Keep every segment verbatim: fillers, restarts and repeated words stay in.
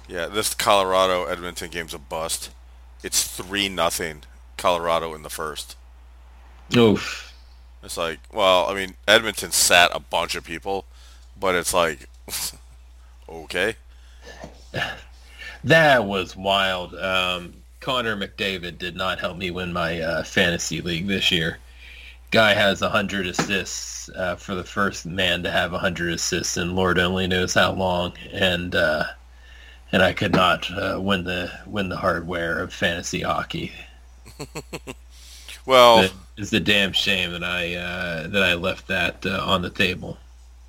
Yeah, this Colorado Edmonton game's a bust. It's three nothing Colorado in the first. Oof. It's like, well, I mean, Edmonton sat a bunch of people, but it's like, okay. That was wild. Um, Connor McDavid did not help me win my uh, fantasy league this year. Guy has one hundred assists uh, for the first man to have one hundred assists, and Lord only knows how long. And uh, and I could not uh, win the win the hardware of fantasy hockey. Well, That is a damn shame that I uh, that I left that uh, on the table.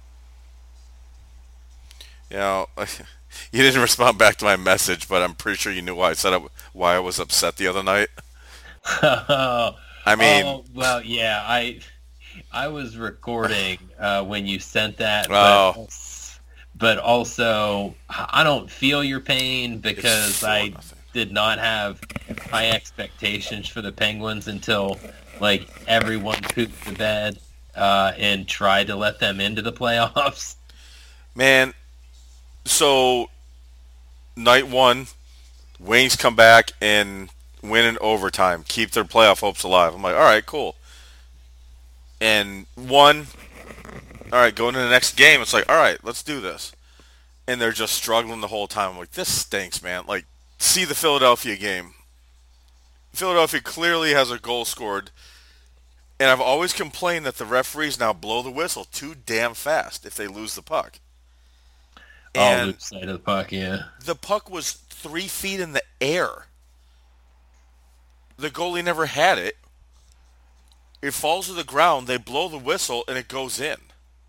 you know, you didn't respond back to my message, but I'm pretty sure you knew why I said I, why I was upset the other night. oh, I mean, oh, well, yeah, I I was recording uh, when you sent that, but oh, but also I don't feel your pain it's because four I nothing. did not have high expectations for the Penguins until like everyone pooped the bed uh, and tried to let them into the playoffs. Man, so night one, Wings come back and win in overtime, keep their playoff hopes alive. I'm like, all right, cool. And one, all right, going to the next game, it's like, all right, let's do this. And they're just struggling the whole time. I'm like, this stinks, man. Like, see the Philadelphia game. Philadelphia clearly has a goal scored, and I've always complained that the referees now blow the whistle too damn fast if they lose the puck. Oh, And lose sight of the puck, yeah. the puck was three feet in the air. The goalie never had it. It falls to the ground. They blow the whistle, and it goes in.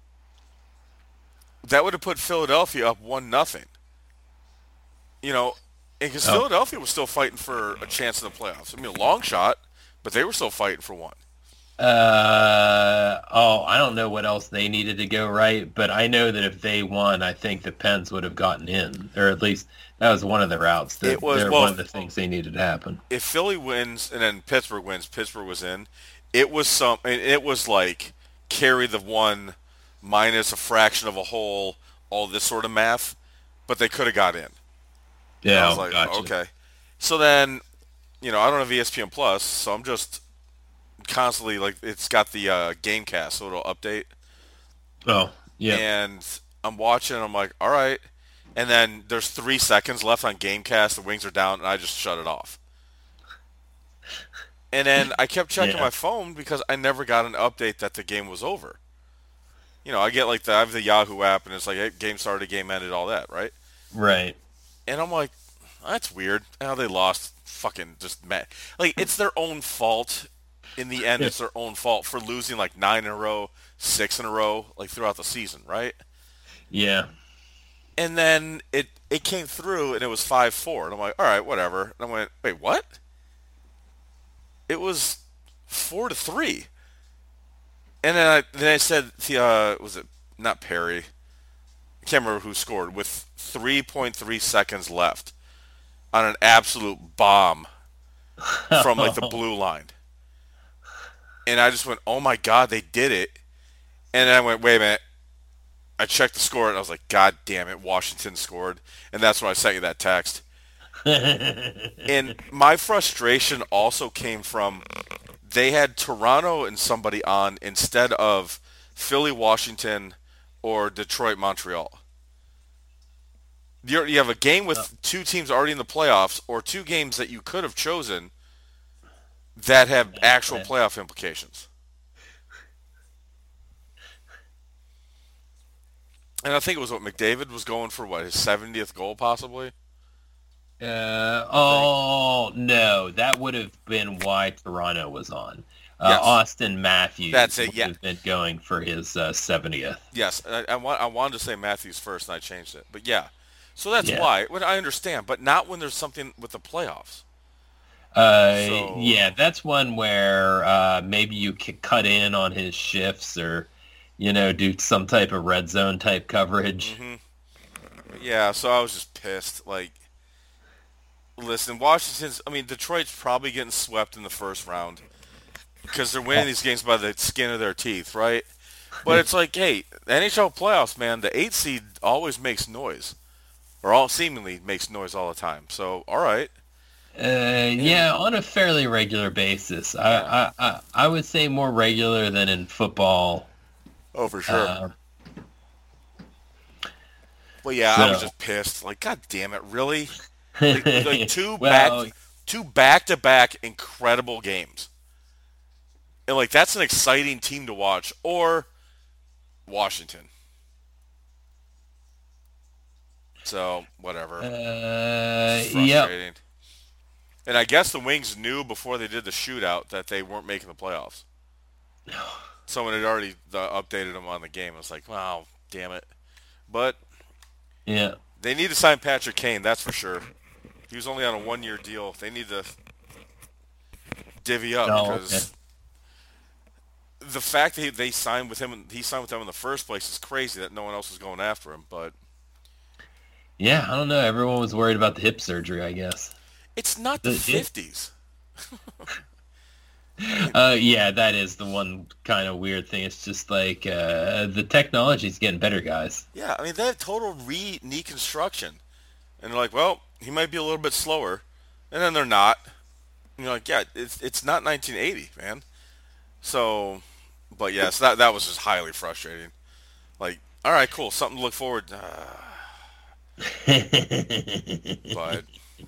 That would have put Philadelphia up one nothing. You know, because Oh, Philadelphia was still fighting for a chance in the playoffs. I mean, a long shot, but they were still fighting for one. Uh, oh, I don't know what else they needed to go right, but I know that if they won, I think the Pens would have gotten in, or at least that was one of the routes It that was they're one well, of the things they needed to happen. if Philly wins and then Pittsburgh wins, Pittsburgh was in. It was some. It was like carry the one minus a fraction of a hole, all this sort of math, but they could have got in. And I was Yeah, like, gotcha. okay. So then, you know, I don't have E S P N Plus, so I'm just constantly like, it's got the uh, GameCast, so it'll update, Oh, yep. and I'm watching. I'm like, all right. And then there's three seconds left on GameCast. The Wings are down, and I just shut it off. And then I kept checking Yeah, my phone because I never got an update that the game was over. You know, I get like the I have the Yahoo app, and it's like, hey, game started, game ended, all that, right? right. And I'm like, that's weird. How they lost, fucking just mad. Like it's their own fault. In the end, it's their own fault for losing like nine in a row, six in a row, like throughout the season, right? Yeah. And then it it came through, and it was five four, and I'm like, all right, whatever. And I went, wait, what? It was four to three. And then I then I said, uh, was it not Perry? I can't remember who scored with three point three seconds left on an absolute bomb from like the blue line. And I just went, oh my god, they did it. And then I went, wait a minute. I checked the score and I was like, god damn it, Washington scored. And that's when I sent you that text. And my frustration also came from they had Toronto and somebody on instead of Philly, Washington, or Detroit, Montreal. You're, you have a game with two teams already in the playoffs, or two games that you could have chosen that have actual playoff implications. And I think it was what McDavid was going for, what his seventieth goal, possibly. Uh, I think. oh no, that would have been why Toronto was on. Uh, Yes, Austin that's Matthews it. would Yeah, have been going for his uh, seventieth. yes. I, I, want, I wanted to say Matthews first, and I changed it. But yeah, so that's Yeah. why. What I understand, but not when there's something with the playoffs. Uh, So, yeah, that's one where uh, maybe you could cut in on his shifts or, you know, do some type of red zone type coverage. hmm yeah. So I was just pissed. Like, listen, Washington's. I mean, Detroit's probably getting swept in the first round because they're winning these games by the skin of their teeth, right? But it's like, hey, N H L playoffs, man. The eight seed always makes noise. or all seemingly makes noise all the time. So, all right. Uh, And yeah, on a fairly regular basis. yeah. I, I, I, I would say more regular than in football. Oh, for sure. Uh, But yeah, I was so, just pissed. Like, God damn it, really? Like, like two back, well, two back-to-back incredible games, and like that's an exciting team to watch. Or Washington. So whatever. uh, It's yep. frustrating. And I guess the Wings knew before they did the shootout that they weren't making the playoffs. Someone had already uh, updated them on the game. I was like, wow, damn it. But Yeah. they need to sign Patrick Kane, that's for sure. He was only on a one-year deal. They need to divvy up Oh, okay. because the fact that they signed with him, he signed with them in the first place is crazy that no one else was going after him. But Yeah, I don't know. Everyone was worried about the hip surgery, I guess. it's not the The hip. fifties. I mean, Uh, yeah, that is the one kind of weird thing. It's just like uh, the technology's getting better, guys. yeah, I mean they have total re-knee construction, and they're like, well, he might be a little bit slower, and then they're not. And you're like, yeah, it's it's not nineteen eighty, man. So, but yes, that that was just highly frustrating. Like, all right, cool, something to look forward. Uh, but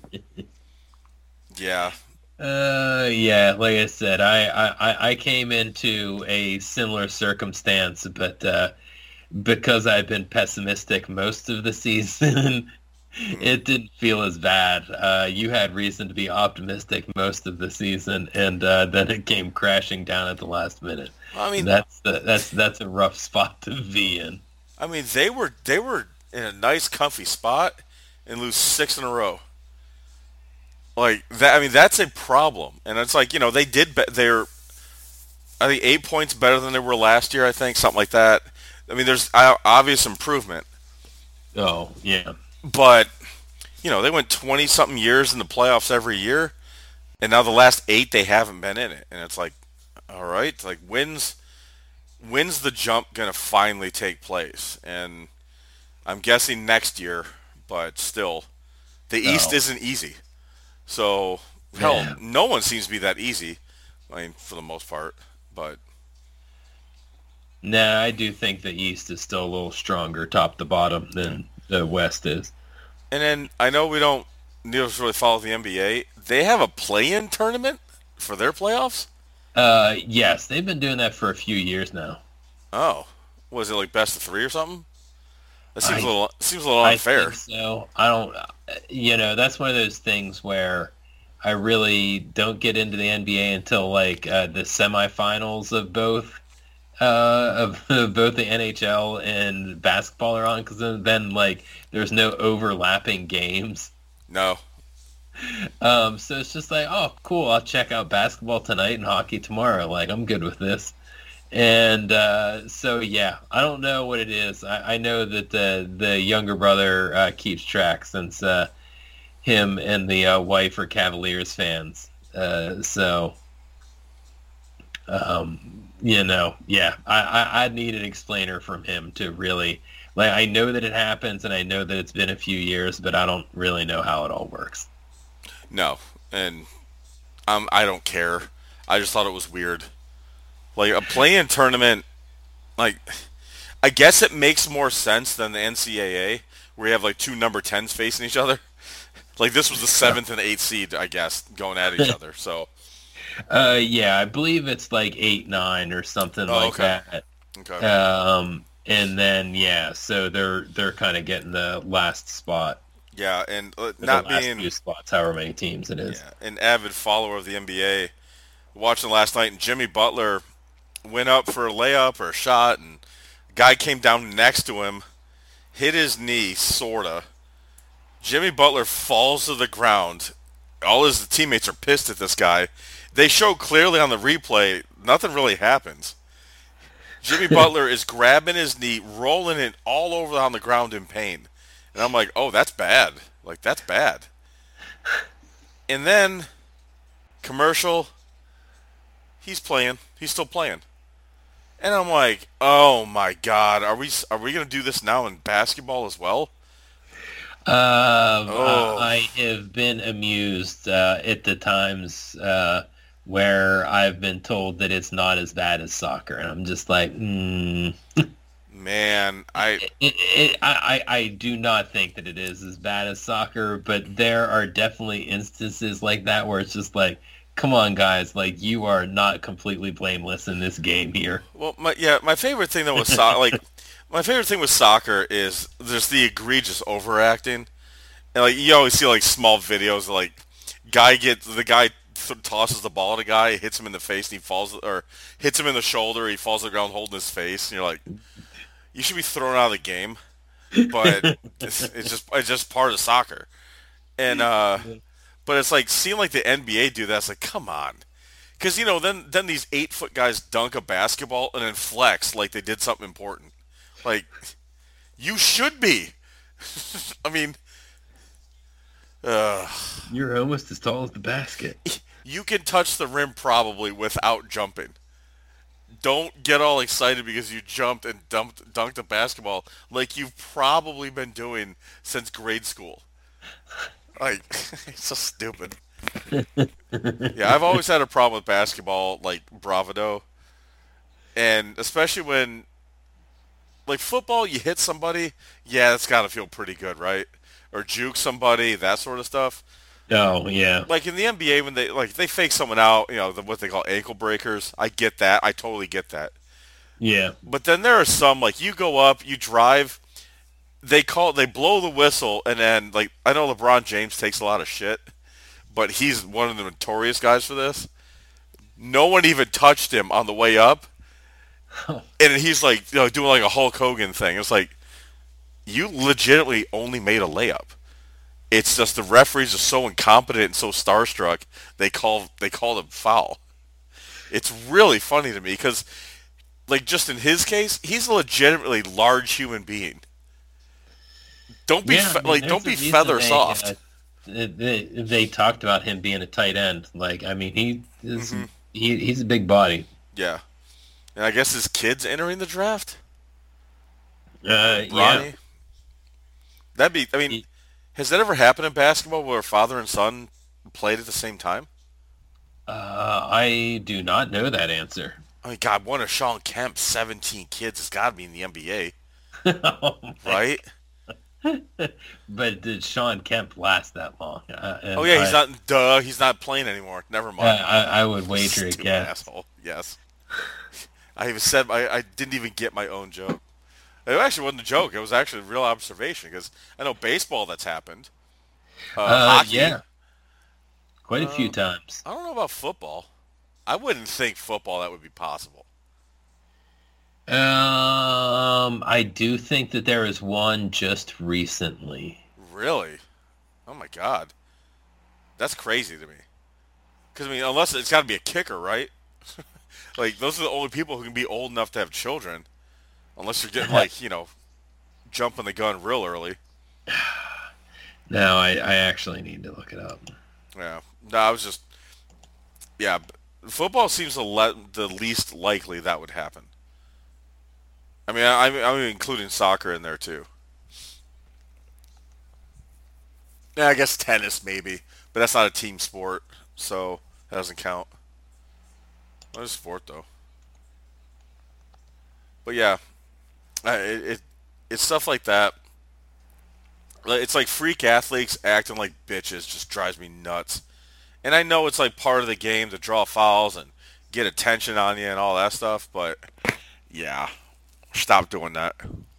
yeah, Uh, yeah, like I said, I, I, I came into a similar circumstance, but uh, because I've been pessimistic most of the season, mm, it didn't feel as bad. Uh, you had reason to be optimistic most of the season, and uh, then it came crashing down at the last minute. I mean, That's the, that's that's a rough spot to be in. I mean they were they were in a nice, comfy spot and lose six in a row. Like that, I mean that's a problem, and it's like you know they did be- they're I think eight points better than they were last year. I think something like that. I mean, there's uh, obvious improvement, Oh, yeah. but you know they went twenty something years in the playoffs every year, and now the last eight they haven't been in it, and it's like, all right, like when's when's the jump gonna finally take place? And I'm guessing next year, but still, the East Oh, isn't easy. So hell, yeah. no one seems to be that easy. I mean, for the most part, but Nah, I do think the East is still a little stronger top to bottom yeah. than the West is. And then I know we don't need to really follow the N B A. They have a play-in tournament for their playoffs. Uh, yes, they've been doing that for a few years now. Oh, was it like best of three or something? That seems a I little seems a little I think unfair. so. I don't, you know, that's one of those things where I really don't get into the N B A until like uh, the semifinals of both uh, of, of both the N H L and basketball are on, because then, then like there's no overlapping games. No, Um, so it's just like, oh, cool. I'll check out basketball tonight and hockey tomorrow. Like, I'm good with this. And uh, so, yeah, I don't know what it is. I, I know that the the younger brother uh, keeps track since uh, him and the uh, wife are Cavaliers fans. Uh, so, um, you know, yeah, I, I I need an explainer from him to really like. I know that it happens, and I know that it's been a few years, but I don't really know how it all works. no, and um, I don't care. I just thought it was weird. Like a play-in tournament, like I guess it makes more sense than the N C double A, where you have like two number tens facing each other. Like this was the seventh and eighth seed, I guess, going at each other. So, Uh, yeah, I believe it's like eight, nine or something oh, like okay, that. okay, Um, and then yeah, so they're they're kind of getting the last spot, yeah, and uh, or the not last being few spots, however many teams it is. yeah an avid follower of the N B A, watching last night, and Jimmy Butler went up for a layup or a shot, and guy came down next to him, hit his knee, sorta. Jimmy Butler falls to the ground. All his teammates are pissed at this guy. They show clearly on the replay, nothing really happens. Jimmy Butler is grabbing his knee, rolling it all over on the ground in pain. And I'm like, oh, that's bad. Like, that's bad. And then, commercial, he's playing. He's still playing. And I'm like, oh my God, are we are we gonna do this now in basketball as well? Uh, Oh, I have been amused uh, at the times uh, where I've been told that it's not as bad as soccer, and I'm just like, mm, man, I it, it, it, I, I I do not think that it is as bad as soccer, but there are definitely instances like that where it's just like, come on, guys, like you are not completely blameless in this game here. well, my yeah, my favorite thing though was so- like my favorite thing with soccer is there's the egregious overacting, and like you always see like small videos of, like guy gets the guy th- tosses the ball at a guy, hits him in the face, and he falls or hits him in the shoulder, he falls to the ground holding his face, and you're like, you should be thrown out of the game, but it's, it's just it's just part of soccer, and uh, but it's like seeing like the N B A do that. It's like, come on. Because you know, then then these eight foot guys dunk a basketball and then flex like they did something important. Like you should be. I mean, uh, You're almost as tall as the basket. you can touch the rim probably without jumping. Don't get all excited because you jumped and dumped dunked a basketball like you've probably been doing since grade school. Like it's so stupid. Yeah, I've always had a problem with basketball, like bravado, and especially when like football, you hit somebody, yeah, that's got to feel pretty good, right? Or juke somebody, that sort of stuff. Oh yeah, Like in the N B A, when they like they fake someone out, you know, the, what they call ankle breakers. I get that. I totally get that. yeah. But then there are some like you go up, you drive, they call, they blow the whistle, and then like I know LeBron James takes a lot of shit, but he's one of the notorious guys for this. No one even touched him on the way up, and he's like, you know, doing like a Hulk Hogan thing. It's like you legitimately only made a layup. It's just the referees are so incompetent and so starstruck they call they called him foul. It's really funny to me because like just in his case, he's a legitimately large human being. Don't be Yeah, I fe- mean, like don't there's a be reason feather they uh, soft. they, they talked about him being a tight end. Like, I mean, he is Hmm. he, he's a big body. Yeah, and I guess his kid's entering the draft. Uh, Uh, yeah. Bronny. That'd be. I mean, He- has that ever happened in basketball where father and son played at the same time? Uh, I do not know that answer. I mean, God, one of Sean Kemp's seventeen kids has got to be in the N B A, Oh my! right? But did Sean Kemp last that long? Uh, Oh and yeah, he's I, not. Duh, he's not playing anymore. Never I mind. I I would wager a Stupid guess. asshole. Yes, I even said I, I didn't even get my own joke. It actually wasn't a joke. It was actually a real observation because I know baseball that's happened. Uh, Uh, hockey. yeah, quite a few Um, times. I don't know about football. I wouldn't think football that would be possible. Um, I do think that there is one just recently. Really? Oh my God, that's crazy to me. Because I mean, unless it's got to be a kicker, right? Like those are the only people who can be old enough to have children, unless you're getting like you know jumping the gun real early. Now I, I actually need to look it up. Yeah. No, I was just yeah. b- Football seems the le- the least likely that would happen. I mean, I, I'm I'm including soccer in there too. Yeah, I guess tennis maybe, but that's not a team sport, so that doesn't count. What is sport though? But yeah, I- it, it it's stuff like that. Like, it's like freak athletes acting like bitches just drives me nuts. And I know it's like part of the game to draw fouls and get attention on you and all that stuff, but yeah, stop doing that.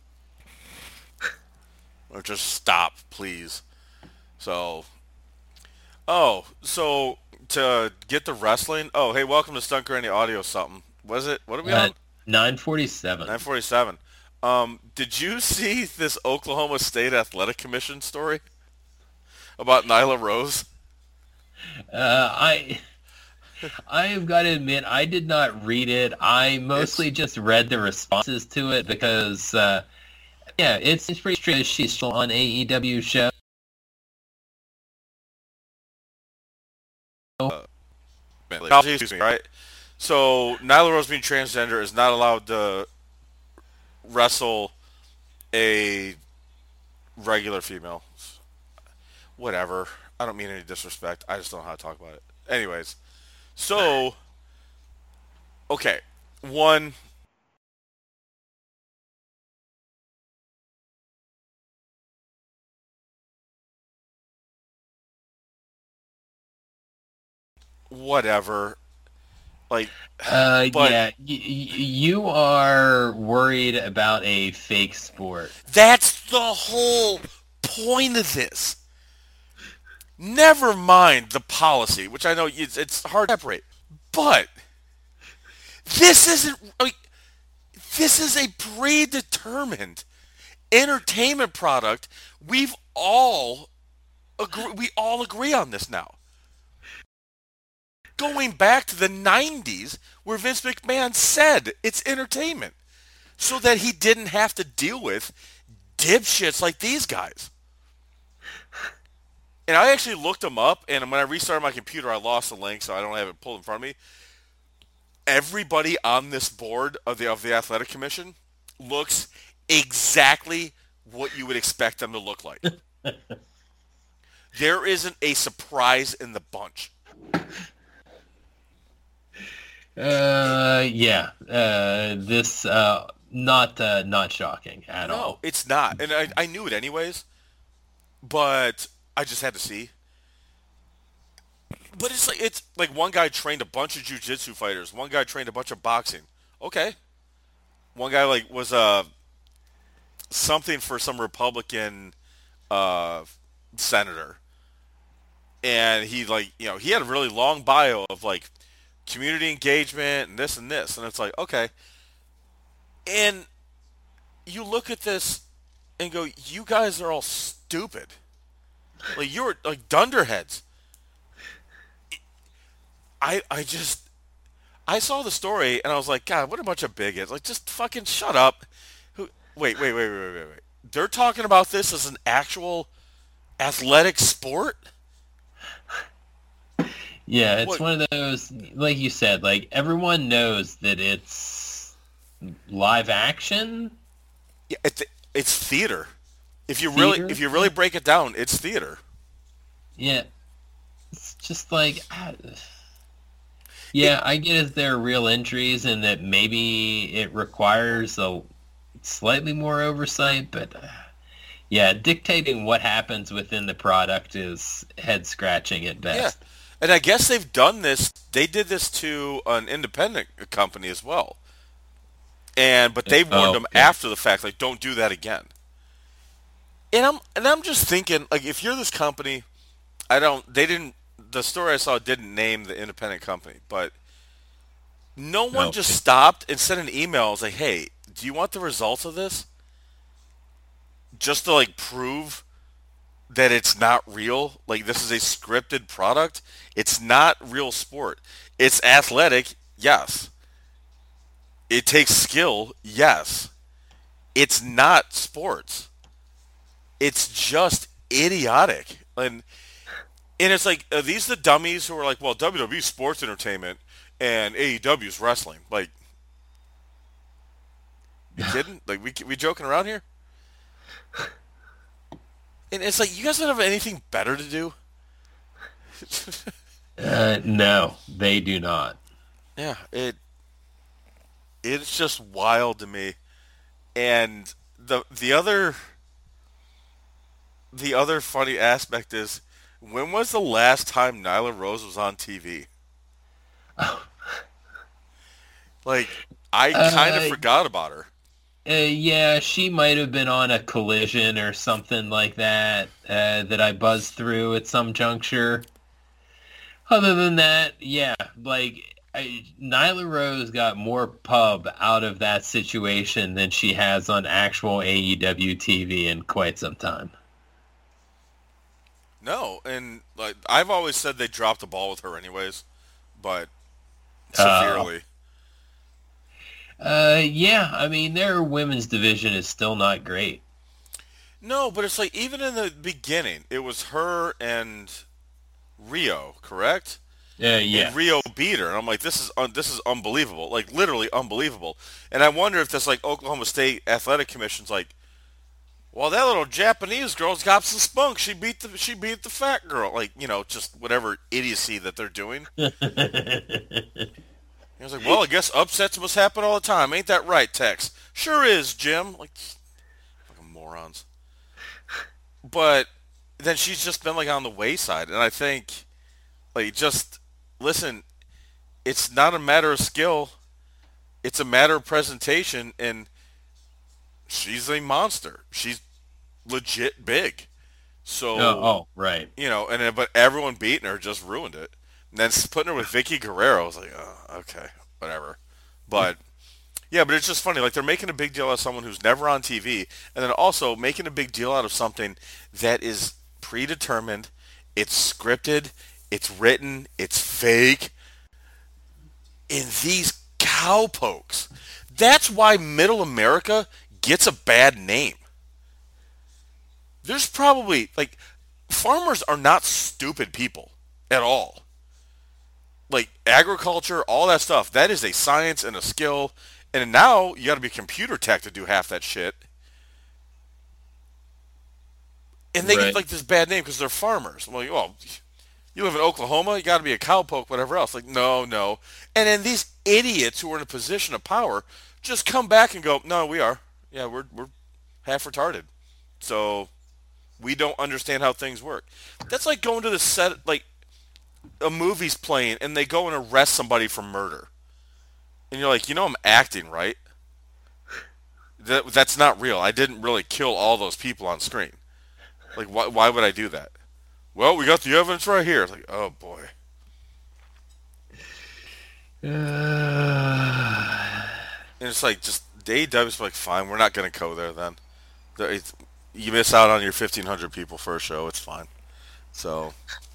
Or just stop, please. So, oh, so to get the wrestling. Oh, hey, welcome to Stunt Granny Audio something. Was it? What are we Uh, on? nine forty-seven. nine forty-seven. Um, did you see this Oklahoma State Athletic Commission story about Nyla Rose? Uh, I I've got to admit I did not read it. I It's mostly just read the responses to it because uh, yeah, it's it's pretty strange. She's still on A E W show. excuse me, right? So Nyla Rose being transgender is not allowed to wrestle a regular female. whatever. I don't mean any disrespect. I just don't know how to talk about it. Anyways, so okay, one, whatever. Like, Uh, but yeah, y- y- you are worried about a fake sport. that's the whole point of this. Never mind the policy, which I know it's, it's hard to separate, but this isn't like this is a predetermined entertainment product. We've all agree, we all agree on this now. Going back to the nineties where Vince McMahon said it's entertainment so that he didn't have to deal with dipshits like these guys. And I actually looked them up, and when I restarted my computer, I lost the link, so I don't have it pulled in front of me. Everybody on this board of the of the athletic commission looks exactly what you would expect them to look like. There isn't a surprise in the bunch. Uh, yeah. Uh, this uh, not uh, not shocking at No, all. it's not. And I, I knew it anyways, but I just had to see. But it's like it's like one guy trained a bunch of jiu-jitsu fighters. One guy trained a bunch of boxing. Okay. One guy like was uh something for some Republican uh senator. And he like, you know, he had a really long bio of like community engagement and this and this, and it's like, okay. And you look at this and go, you guys are all stupid. Like you're like dunderheads. I I just I saw the story and I was like, God, what a bunch of bigots! Like, just fucking shut up. Who? Wait, wait, wait, wait, wait, wait, wait. They're talking about this as an actual athletic sport. Yeah, it's What? one of those, like you said, like everyone knows that it's live action Yeah, it's it's theater. If you really theater. if you really break it down, it's theater. Yeah, it's just like, ah, It yeah, I get if there are real injuries and that maybe it requires a slightly more oversight, but uh, yeah, dictating what happens within the product is head scratching at yeah, best. and I guess they've done this. They did this to an independent company as well, and but they warned Oh, them okay. after the fact, like, don't do that again. And I'm and I'm just thinking, like, if you're this company, I don't. They didn't. The story I saw didn't name the independent company, but no one just Okay. stopped and sent an email. Was like, hey, do you want the results of this? Just to like prove that it's not real. Like this is a scripted product. It's not real sport. It's athletic. Yes. It takes skill. Yes. It's not sports. It's just idiotic. And And it's like, are these the dummies who are like, well, W W E 's sports entertainment and A E W 's wrestling? Like, you kidding? Like, we we joking around here? And it's like, you guys don't have anything better to do? Uh, no, they do not. Yeah, it it's just wild to me. And the the other the other funny aspect is, when was the last time Nyla Rose was on T V? Like, I kind of Uh, forgot about her. uh, yeah, she might have been on a collision or something like that uh, that I buzzed through at some juncture. Other than that, yeah, like I, Nyla Rose got more pub out of that situation than she has on actual A E W T V in quite some time. No, and like I've always said they dropped the ball with her anyways, but Uh, severely. uh, yeah, I mean their women's division is still not great. No, but it's like even in the beginning, it was her and Rio, correct? Uh, And yeah. Rio beat her, and I'm like, this is un- this is unbelievable, like literally unbelievable. And I wonder if this like Oklahoma State Athletic Commission's like, well, that little Japanese girl's got some spunk. She beat the she beat the fat girl. Like, you know, just whatever idiocy that they're doing. He was like, well, I guess upsets must happen all the time. Ain't that right, Tex? Sure is, Jim. Like, fucking morons. But then she's just been like on the wayside, and I think, like, just listen. It's not a matter of skill. It's a matter of presentation, and she's a monster. She's legit big. So, Oh, oh, right. you know, and then, but everyone beating her just ruined it. And then putting her with Vicky Guerrero, I was like, oh, okay, whatever. But yeah, but it's just funny. Like, they're making a big deal out of someone who's never on T V, and then also making a big deal out of something that is predetermined. It's scripted. It's written. It's fake. In these cowpokes. That's why Middle America gets a bad name. There's probably, like, farmers are not stupid people at all. Like, agriculture, all that stuff, that is a science and a skill. And now you got to be computer tech to do half that shit. And they Right. get, like, this bad name because they're farmers. I'm like, well, you live in Oklahoma, you got to be a cowpoke, whatever else. Like, no, no. And then these idiots who are in a position of power just come back and go, no, we are. Yeah, we're we're half retarded. So we don't understand how things work. That's like going to the set, like a movie's playing, and they go and arrest somebody for murder. And you're like, you know I'm acting, right? That, that's not real. I didn't really kill all those people on screen. Like, why, why would I do that? Well, we got the evidence right here. It's like, oh, boy. Uh, And it's like, just, A E W's like, fine, we're not going to go there then. The- it's- You miss out on your fifteen hundred people for a show. It's fine. So,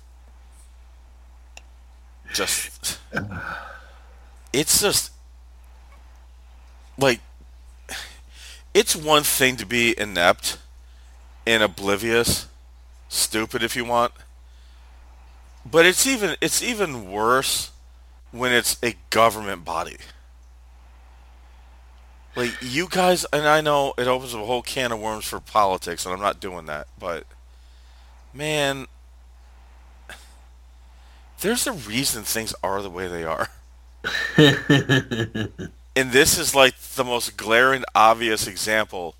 just, it's just, like, it's one thing to be inept and oblivious, stupid if you want, but it's even it's even worse when it's a government body. Like, you guys, and I know it opens a whole can of worms for politics, and I'm not doing that, but man, there's a reason things are the way they are. And this is like the most glaring, obvious example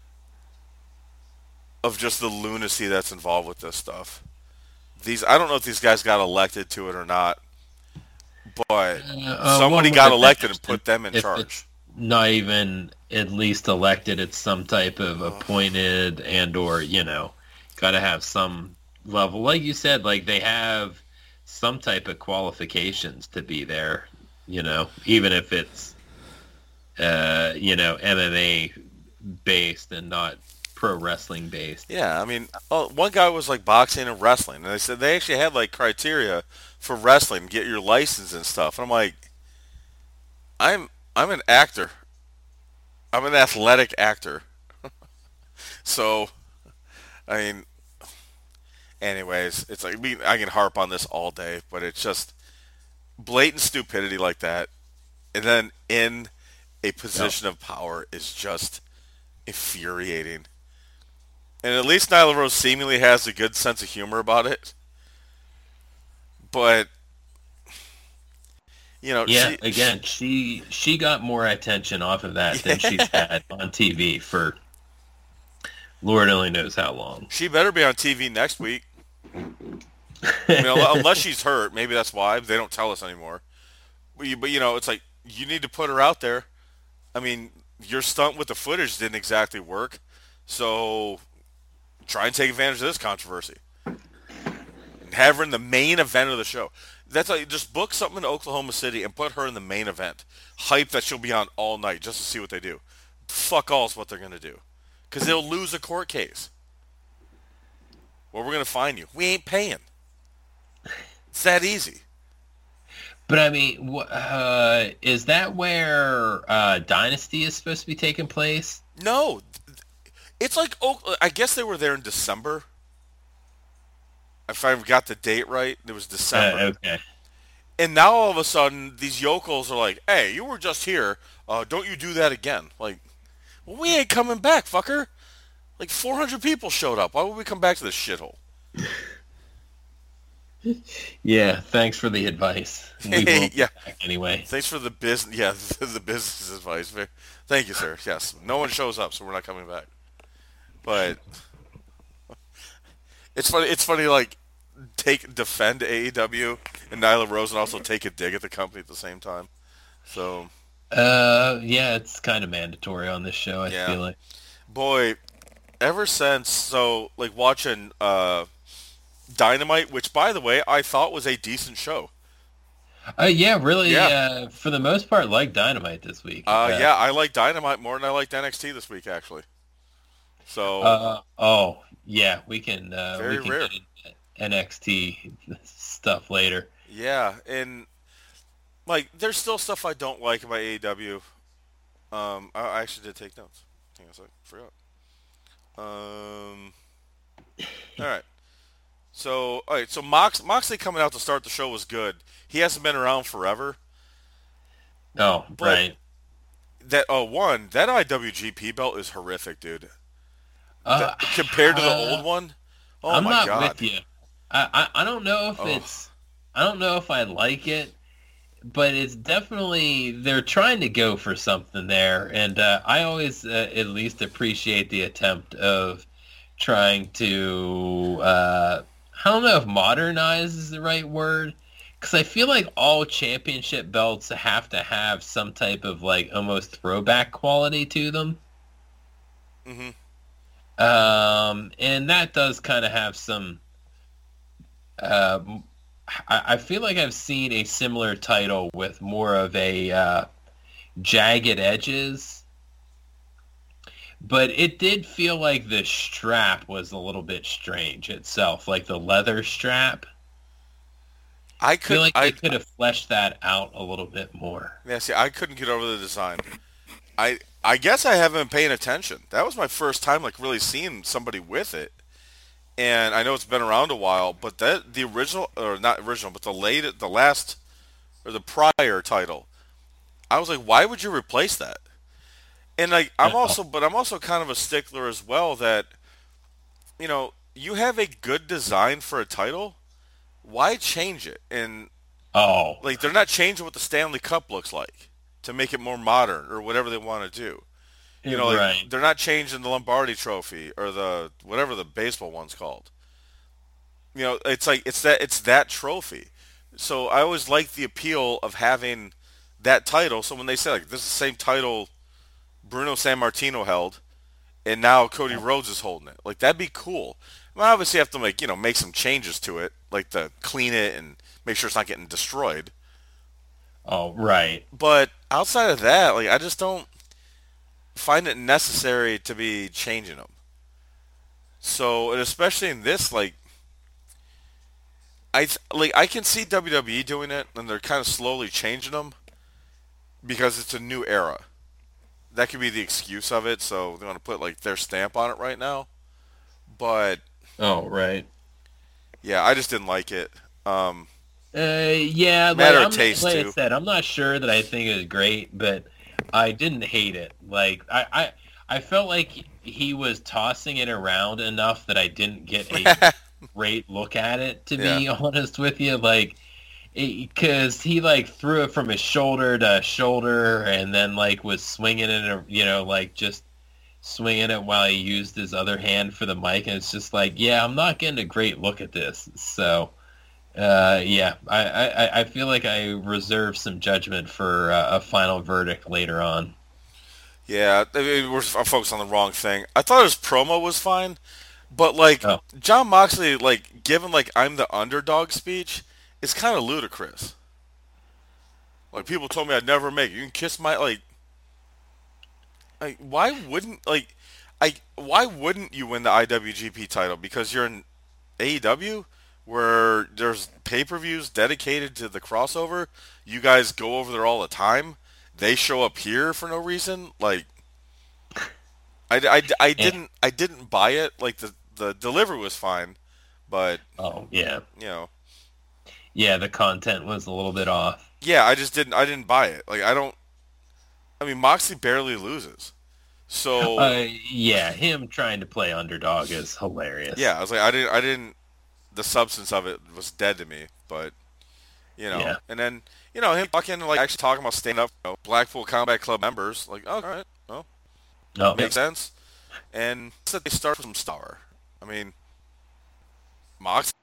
of just the lunacy that's involved with this stuff. These, I don't know if these guys got elected to it or not, but uh, somebody one got would elected and imagine put them in if charge. it's not even at least elected, it's some type of appointed and or, you know, got to have some level. Like you said, like they have some type of qualifications to be there, you know, even if it's, uh, you know, M M A based and not pro wrestling based. Yeah, I mean, oh, one guy was like boxing and wrestling, and they said they actually had like criteria for wrestling, get your license and stuff. And I'm like, I'm I'm an actor. I'm an athletic actor. So, I mean, anyways, it's like, I mean, I can harp on this all day, but it's just blatant stupidity like that, and then in a position of power is just infuriating. And at least Nyla Rose seemingly has a good sense of humor about it. But, you know, Yeah, she, again, she she got more attention off of that than she's had on T V for Lord only knows how long. she better be on T V next week. I mean, unless she's hurt, maybe that's why they don't tell us anymore. But you, but you know, it's like you need to put her out there. I mean, your stunt with the footage didn't exactly work, so try and take advantage of this controversy. Have her in the main event of the show. That's like, just book something in Oklahoma City and put her in the main event. Hype that she'll be on all night just to see what they do. Fuck all is what they're going to do. Because they'll lose a court case. Well, we're going to fine you. We ain't paying. It's that easy. But I mean, wh- uh, is that where uh, Dynasty is supposed to be taking place? No. It's like, Oak- I guess they were there in December. If I got the date right, it was December. Uh, okay. And now all of a sudden, these yokels are like, hey, you were just here. Uh, don't you do that again. Like, well, we ain't coming back, fucker. Like four hundred people showed up. Why would we come back to this shithole? Yeah, thanks for the advice. We will be Yeah. back anyway. Thanks for the business. Yeah, the business advice. Thank you, sir. Yes, no one shows up, so we're not coming back. But it's funny. It's funny. Like take defend A E W and Nyla Rose, and also take a dig at the company at the same time. So Uh, yeah, it's kind of mandatory on this show, I yeah, feel like. boy, ever since so like watching uh, Dynamite, which by the way I thought was a decent show. Uh, yeah, really, Yeah, uh, for the most part, like Dynamite this week. uh, Uh, yeah, I like Dynamite more than I liked N X T this week actually. So uh, oh, yeah, we can, uh, we very can rare. get into N X T stuff later. Yeah, and like there's still stuff I don't like about A E W. Um, I I actually did take notes. Hang on a sec, forgot. Um, all right. So, all right. So Mox Moxley coming out to start the show was good. He hasn't been around forever, Oh, but right. that oh one that I W G P belt is horrific, dude. That Uh, compared to the uh, old one, oh I'm my not god. with you. I, I, I don't know if Oh, it's, I don't know if I like it, but it's definitely, they're trying to go for something there. And uh, I always uh, at least appreciate the attempt of trying to, uh, I don't know if modernize is the right word, because I feel like all championship belts have to have some type of like almost throwback quality to them. mhm. Um, and that does kind of have some, uh, I, I feel like I've seen a similar title with more of a uh, jagged edges, but it did feel like the strap was a little bit strange itself, like the leather strap. I I feel could like they I could have fleshed that out a little bit more. yeah. See, I couldn't get over the design. I I guess I haven't been paying attention. That was my first time like really seeing somebody with it. And I know it's been around a while, but that the original or not original, but the late the last or the prior title, I was like, why would you replace that? And like I'm No. also, but I'm also kind of a stickler as well that you know you have a good design for a title, why change it? And Oh, like they're not changing what the Stanley Cup looks like to make it more modern or whatever they want to do. You know, like right. they're not changing the Lombardi Trophy or the whatever the baseball one's called. You know, it's like it's that it's that trophy. So I always like the appeal of having that title. So when they say like this is the same title Bruno San Martino held, and now Cody Rhodes is holding it, like that'd be cool. I mean, obviously, you have to like you know make some changes to it, like to clean it and make sure it's not getting destroyed. Oh, right. But outside of that, like I just don't find it necessary to be changing them. So, and especially in this, like I th- like I can see W W E doing it, and they're kind of slowly changing them because it's a new era. That could be the excuse of it. So they want to put like their stamp on it right now. But Oh, right. yeah, I just didn't like it. Um, Uh, yeah, like matter of I'm taste like I too. said, I'm not sure that I think it was great, but I didn't hate it. Like I, I, I felt like he was tossing it around enough that I didn't get a great look at it. To Yeah, be honest with you, like because he like threw it from his shoulder to shoulder, and then like was swinging it, you know, like just swinging it while he used his other hand for the mic, and it's just like, yeah, I'm not getting a great look at this, so. Uh, yeah, I, I, I feel like I reserve some judgment for uh, a final verdict later on. yeah. I mean, we're I'm focused on the wrong thing. I thought his promo was fine, but like Oh, John Moxley, like given like I'm the underdog speech, is kind of ludicrous. Like people told me I'd never make it. You can kiss my like. Like why wouldn't like, I why wouldn't you win the I W G P title? Because you're in A E W where there's pay-per-views dedicated to the crossover. You guys go over there all the time. They show up here for no reason. Like I, I, I and, didn't I didn't buy it. Like the the delivery was fine, but oh, yeah. you know Yeah, the content was a little bit off. yeah I just didn't I didn't buy it. Like I don't. I mean Moxley barely loses. So Uh, yeah, him trying to play underdog is hilarious. yeah, I was like, I didn't, I didn't. The substance of it was dead to me, but you know, Yeah. and then you know him talking like actually talking about stand up, you know, Blackpool Combat Club members, like, oh, all right, well, No. makes sense. And said they start from Star. I mean, Moxley's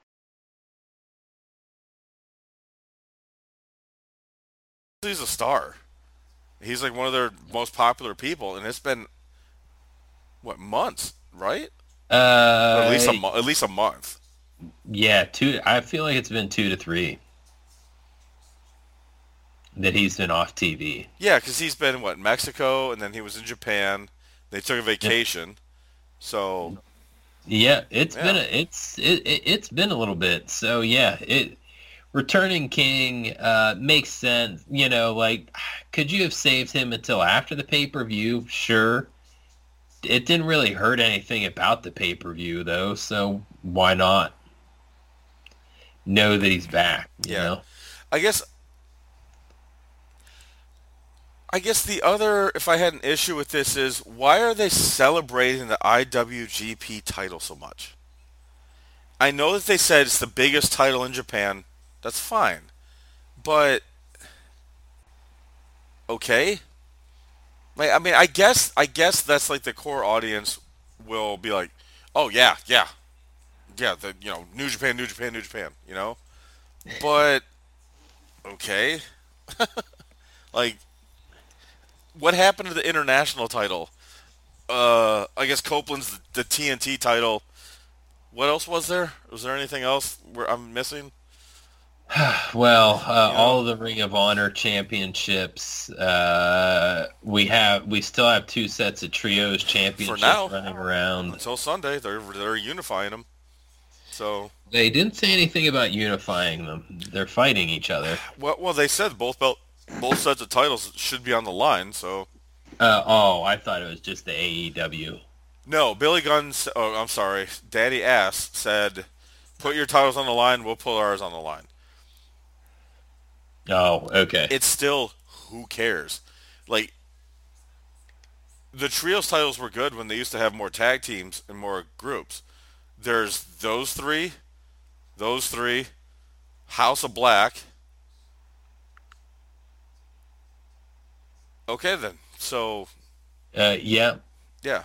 a star. He's like one of their most popular people, and it's been what months, right? Or at least Uh, a mo- at least a month. yeah, two. I feel like it's been two to three that he's been off T V. Yeah, because he's been what Mexico, and then he was in Japan. They took a Yep. vacation, so Yeah, it's been yeah, a, it's it, it it's been a little bit. So yeah, it returning King uh makes sense. You know, like could you have saved him until after the pay-per-view? Sure. It didn't really hurt anything about the pay-per-view though, so why not know that he's back, you yeah. know? I guess I guess the other, if I had an issue with this, is why are they celebrating the I W G P title so much? I know that they said it's the biggest title in Japan. That's fine, but okay. Like, I mean, I guess I guess that's like the core audience will be like, oh yeah, yeah, yeah. The you know New Japan, New Japan, New Japan. You know, but okay, like what happened to the international title? Uh, I guess Copeland's the, the T N T title. What else was there? Was there anything else where I'm missing? Well, uh, You all know, of the Ring of Honor championships, uh, we have we still have two sets of trios for championships now running around. until Sunday, they're they're unifying them. So, They didn't say anything about unifying them. They're fighting each other. well, well, they said both belt, both sets of titles should be on the line. So, Uh, oh, I thought it was just the A E W. no, Billy Gunn. s- Oh, I'm sorry, Daddy Ass said, "Put your titles on the line. We'll put ours on the line." Oh, okay. It's still who cares? Like the trios titles were good when they used to have more tag teams and more groups. There's those three, those three, House of Black. Okay then. So Uh, yeah, yeah,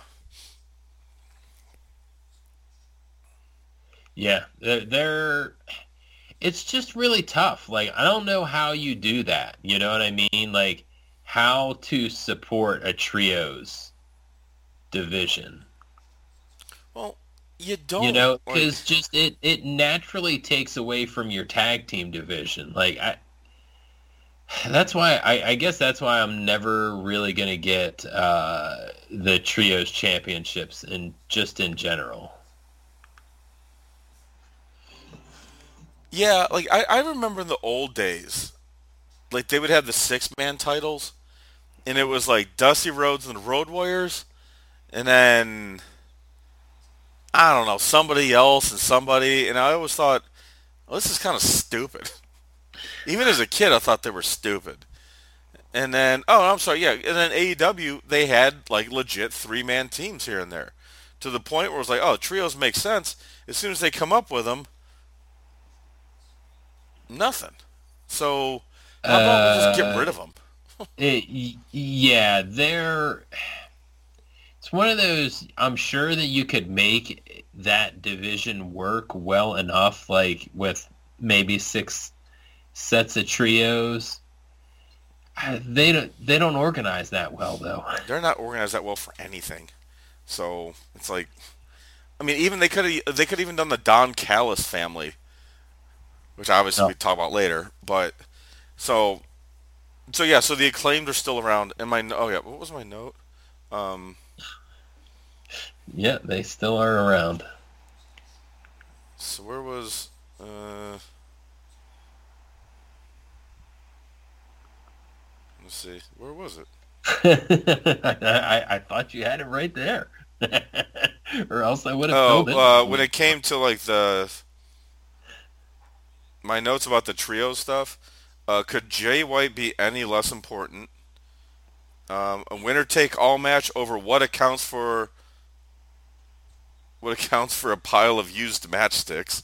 yeah. They're, they're. It's just really tough. Like I don't know how you do that. You know what I mean? Like how to support a trios division. well, you You don't know, like. because just it it naturally takes away from your tag team division. Like I, that's why I, I guess that's why I'm never really gonna get uh, the trios championships and just in general. Yeah, like I, I remember in the old days, like they would have the six man titles, and it was like Dusty Rhodes and the Road Warriors, and then I don't know somebody else and somebody, and I always thought, well, this is kind of stupid. Even as a kid, I thought they were stupid. And then, oh, I'm sorry, yeah. And then A E W, they had like legit three man teams here and there, to the point where it was like, oh, trios make sense. As soon as they come up with them, nothing. So how about we just get Uh, rid of them? it, y- yeah, they're. It's one of those. I'm sure that you could make that division work well enough, like with maybe six sets of trios. Uh, They don't. They don't organize that well, though. They're not organized that well for anything. So it's like, I mean, even they could have they could even done the Don Callis family, which obviously No. we talk about later. But so so yeah, so the acclaimed are still around. And my oh yeah, what was my note? Um, Yeah, they still are around. so where was uh, let's see, where was it? I, I I thought you had it right there, or else I would have Oh, filled in. uh, when it came to like the my notes about the trio stuff, uh, could Jay White be any less important? Um, a winner take all match over what accounts for what accounts for a pile of used matchsticks.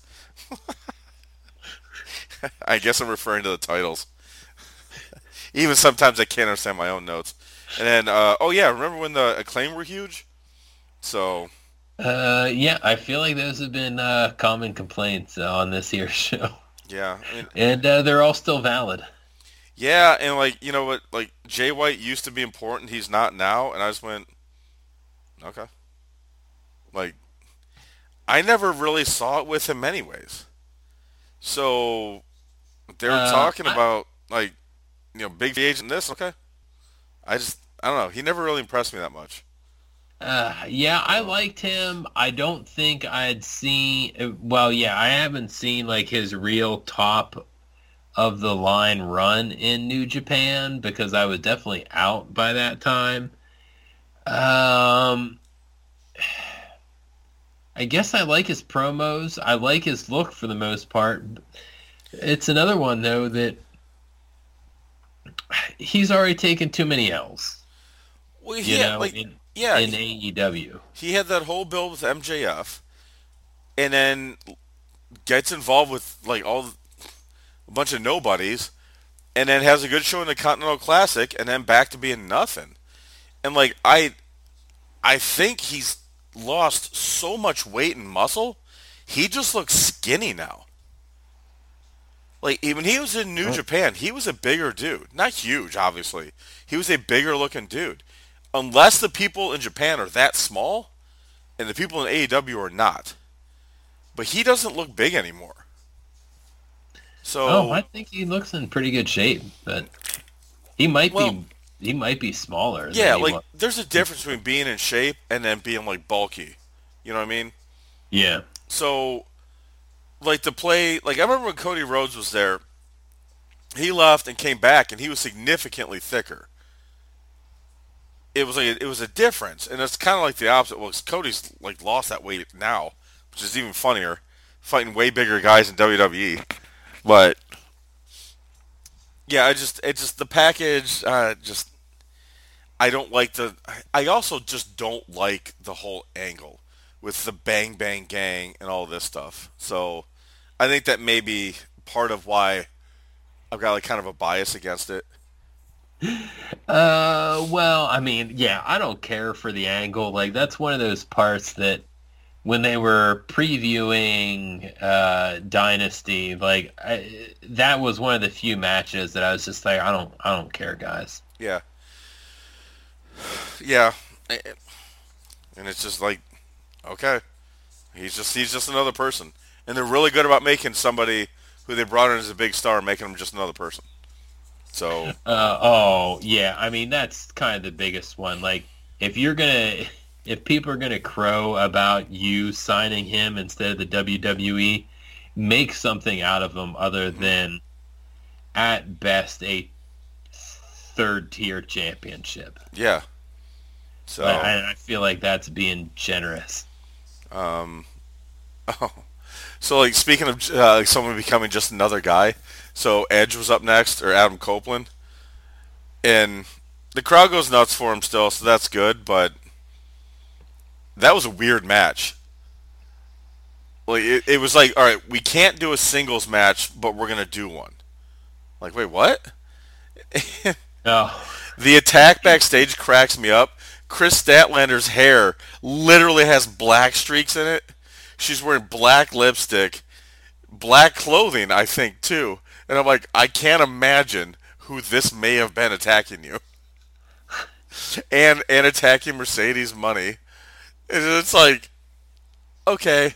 I guess I'm referring to the titles. Even sometimes I can't understand my own notes. And then, uh, oh yeah, remember when the Acclaim were huge? So Uh, yeah, I feel like those have been uh, common complaints uh, on this here show, yeah, I mean, and uh, they're all still valid. yeah, and like you know what, like Jay White used to be important. He's not now, and I just went, okay. Like I never really saw it with him, anyways. So they were Uh, talking I, about like you know big free agent this. Okay, I just I don't know. He never really impressed me that much. uh, yeah, I So liked him. I don't think I'd seen. uh, Well, yeah, I haven't seen like his real top of the line run in New Japan because I was definitely out by that time. Um, I guess I like his promos. I like his look for the most part. It's another one though that he's already taken too many L's, well, you he had, know, like in yeah, in he, A E W. he had that whole build with M J F, and then gets involved with like all a bunch of nobodies, and then has a good show in the Continental Classic, and then back to being nothing. And like I, I think he's lost so much weight and muscle. He just looks skinny now. Like when he was in New Oh. Japan, he was a bigger dude. Not huge, obviously. He was a bigger looking dude. Unless the people in Japan are that small, and the people in A E W are not. But he doesn't look big anymore. Oh, I So, think he looks in pretty good shape, but he might well, be he might be smaller than yeah, he like was. there's a difference between being in shape and then being like bulky. You know what I mean? Yeah. So, like to play, like I remember when Cody Rhodes was there, he left and came back, and he was significantly thicker. It was like it was a difference, and it's kind of like the opposite. Well, 'cause Cody's like lost that weight now, which is even funnier, fighting way bigger guys in W W E. But yeah, I just it just the package, uh, just I don't like the. I also just don't like the whole angle with the Bang Bang Gang and all this stuff. So I think that may be part of why I've got like kind of a bias against it. Uh, well, I mean, yeah, I don't care for the angle. Like that's one of those parts that when they were previewing uh Dynasty, like I, that was one of the few matches that I was just like, I don't, I don't care, guys. Yeah, yeah, and it's just like okay, he's just he's just another person, and they're really good about making somebody who they brought in as a big star, making him just another person. So Uh, oh, yeah. I mean, that's kind of the biggest one. Like, if you're gonna, if people are gonna crow about you signing him instead of the W W E, make something out of him other than, at best, a third tier championship. yeah, Like, so I, I feel like that's being generous. um, oh, so like speaking of uh, like someone becoming just another guy, so Edge was up next, or Adam Copeland, and the crowd goes nuts for him still, so that's good. But that was a weird match. Like it, it was like, all right, we can't do a singles match, but we're gonna do one. Like, wait, what? Oh, The attack backstage cracks me up. Chris Statlander's hair literally has black streaks in it. She's wearing black lipstick, black clothing, I think, too. And I'm like, I can't imagine who this may have been attacking you. And and attacking Mercedes money. And it's like, okay,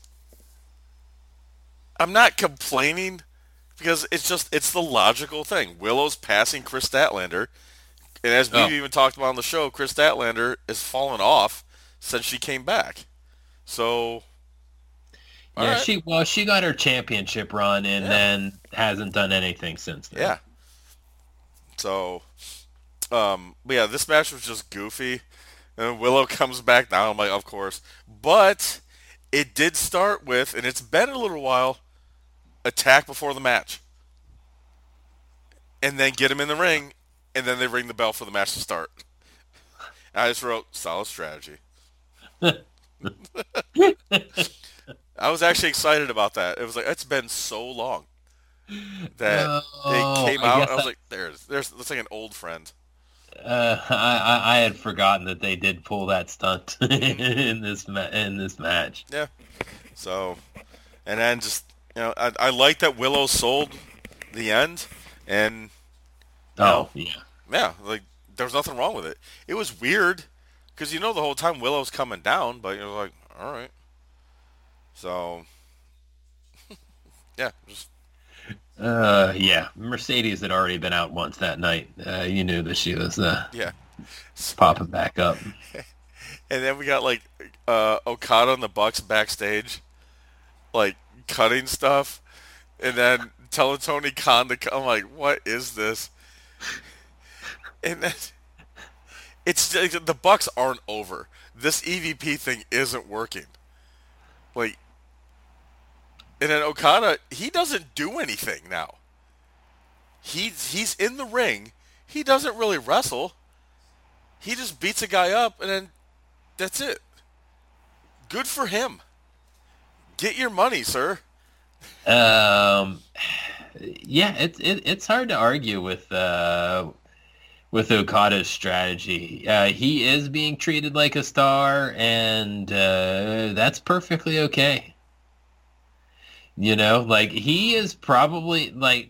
I'm not complaining because it's just it's the logical thing. Willow's passing Chris Statlander, and as we've oh, even talked about on the show, Chris Statlander has fallen off since she came back. So, all yeah. right, She well, she got her championship run and yeah, then hasn't done anything since then. yeah. So, um, but yeah, this match was just goofy, and Willow comes back down. I'm like, of course, but it did start with, and it's been a little while, attack before the match, and then get him in the ring, and then they ring the bell for the match to start. And I just wrote, solid strategy. I was actually excited about that. It was like, it's been so long that Oh, it came I out. guess I was I, like, there's, there's, it's like an old friend. uh, I, I I had forgotten that they did pull that stunt Mm-hmm. in this ma- in this match. Yeah. So, and then just, you know, I, I like that Willow sold the end, and, you know, Oh, yeah. yeah, like, there was nothing wrong with it. It was weird, because you know the whole time Willow's coming down, but you're like, all right. So, yeah, just, Uh, yeah. Mercedes had already been out once that night. Uh, you knew that she was uh, yeah. So, popping back up. and then we got, like, uh, Okada and the Bucks backstage, like, cutting stuff, and then telling Tony Khan to come. I'm like, what is this? And then, it's like, the Bucks aren't over. This E V P thing isn't working. Like, and then Okada, he doesn't do anything now. He's he's in the ring. He doesn't really wrestle. He just beats a guy up, and then that's it. Good for him. Get your money, sir. Um, yeah, it's it, it's hard to argue with uh, with Okada's strategy. Uh, he is being treated like a star, and uh, that's perfectly okay. You know, like he is probably like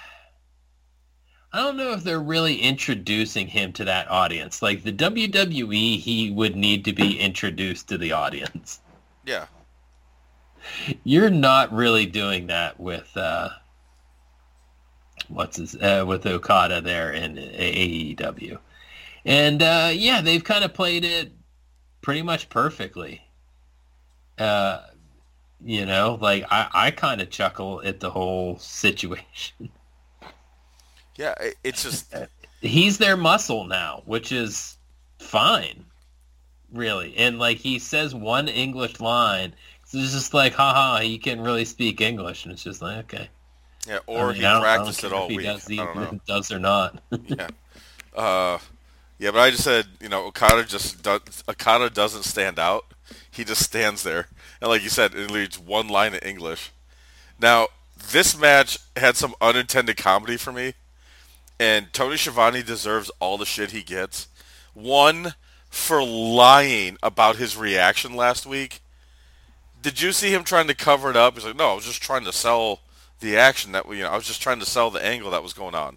I don't know if they're really introducing him to that audience. Like the W W E, he would need to be introduced to the audience. Yeah. You're not really doing that with uh, what's his uh, with Okada there in A E W, and uh, yeah, they've kind of played it pretty much perfectly. Uh, you know, like I, I kind of chuckle at the whole situation. Yeah, it, it's just He's their muscle now, which is fine, really. And like he says one English line, it's just like, haha, he can really speak English, and it's just like, okay. yeah, or I mean, he I don't, I don't practiced care it all if he week. does, I don't know. does or not. Yeah. Uh, yeah, but I just said, you know, Okada just does, Okada doesn't stand out. He just stands there, and like you said, it leads one line in English. Now, this match had some unintended comedy for me, and Tony Schiavone deserves all the shit he gets. One, for lying about his reaction last week. Did you see him trying to cover it up? He's like, no, I was just trying to sell the action that you know, I was just trying to sell the angle that was going on.